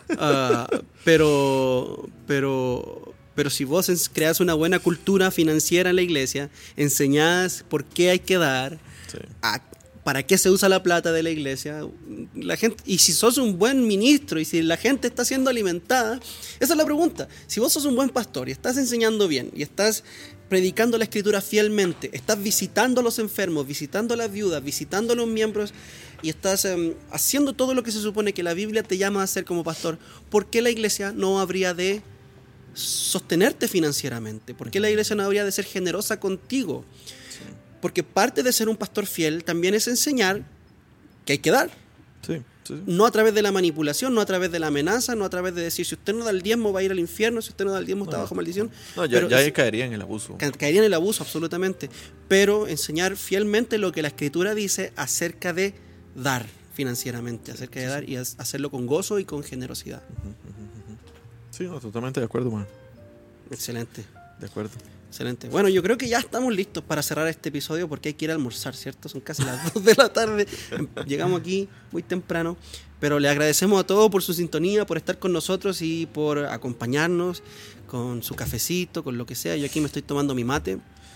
Uh, pero, pero, pero si vos creas una buena cultura financiera en la iglesia, enseñás por qué hay que dar, sí. a, para qué se usa la plata de la iglesia, la gente, y si sos un buen ministro y si la gente está siendo alimentada, esa es la pregunta. Si vos sos un buen pastor y estás enseñando bien y estás predicando la escritura fielmente, estás visitando a los enfermos, visitando a las viudas, visitando a los miembros y estás um, haciendo todo lo que se supone que la Biblia te llama a hacer como pastor, ¿por qué la iglesia no habría de sostenerte financieramente? ¿Por qué la iglesia no habría de ser generosa contigo? Sí. Porque parte de ser un pastor fiel también es enseñar que hay que dar. Sí. Sí. No a través de la manipulación, no a través de la amenaza, no a través de decir si usted no da el diezmo va a ir al infierno, si usted no da el diezmo está no, bajo maldición. No, ya, ya es, caería en el abuso. Caería en el abuso, absolutamente. Pero enseñar fielmente lo que la Escritura dice acerca de dar financieramente, acerca de sí, dar sí. y hacerlo con gozo y con generosidad. Sí, no, totalmente de acuerdo, man. Excelente. De acuerdo. Excelente. Bueno, yo creo que ya estamos listos para cerrar este episodio porque hay que ir a almorzar, ¿cierto? Son casi las dos de la tarde. Llegamos aquí muy temprano. Pero le agradecemos a todos por su sintonía, por estar con nosotros y por acompañarnos con su cafecito, con lo que sea. Yo aquí me estoy tomando mi mate.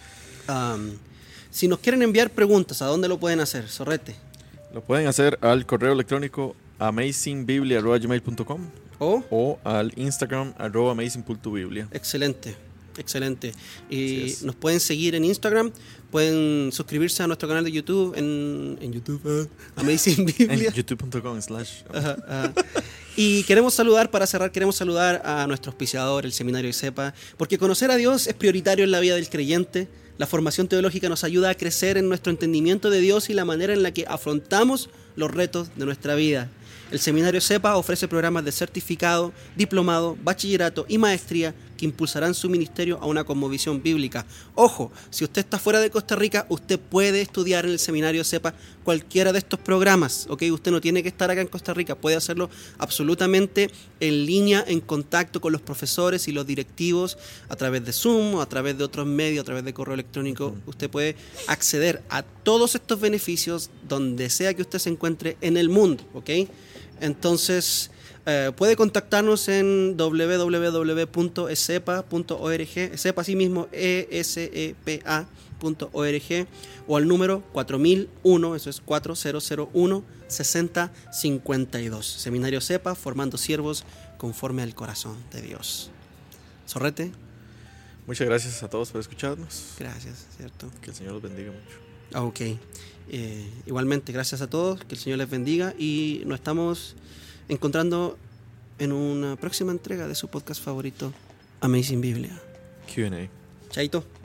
Um, si nos quieren enviar preguntas, ¿a dónde lo pueden hacer, Zorrete? Lo pueden hacer al correo electrónico amazing biblia arroba gmail punto com ¿O? o al Instagram arroba amazing punto biblia. Excelente. Excelente. Y nos pueden seguir en Instagram, pueden suscribirse a nuestro canal de YouTube en, en YouTube, uh, Amazing Biblia. En youtube punto com slash. Ajá, ajá. Y queremos saludar, para cerrar, queremos saludar a nuestro auspiciador, el Seminario ISEPA, porque conocer a Dios es prioritario en la vida del creyente. La formación teológica nos ayuda a crecer en nuestro entendimiento de Dios y la manera en la que afrontamos los retos de nuestra vida. El Seminario ISEPA ofrece programas de certificado, diplomado, bachillerato y maestría que impulsarán su ministerio a una cosmovisión bíblica. Ojo, si usted está fuera de Costa Rica, usted puede estudiar en el Seminario ISEPA cualquiera de estos programas, ¿ok? Usted no tiene que estar acá en Costa Rica, puede hacerlo absolutamente en línea, en contacto con los profesores y los directivos a través de Zoom, o a través de otros medios, a través de correo electrónico. Usted puede acceder a todos estos beneficios donde sea que usted se encuentre en el mundo, ¿ok? Entonces, eh, puede contactarnos en doble u doble u doble u punto esepa punto org, esepa así mismo, E S E P A punto org, o al número cuatro mil uno, eso es cuatro mil uno, sesenta cincuenta y dos. Seminario ISEPA, formando siervos conforme al corazón de Dios. Zorrete. Muchas gracias a todos por escucharnos. Gracias, ¿cierto? Que el Señor los bendiga mucho. Ah, ok. Eh, igualmente, gracias a todos, que el Señor les bendiga y nos estamos encontrando en una próxima entrega de su podcast favorito, Amazing Biblia. Q and A. Chaito.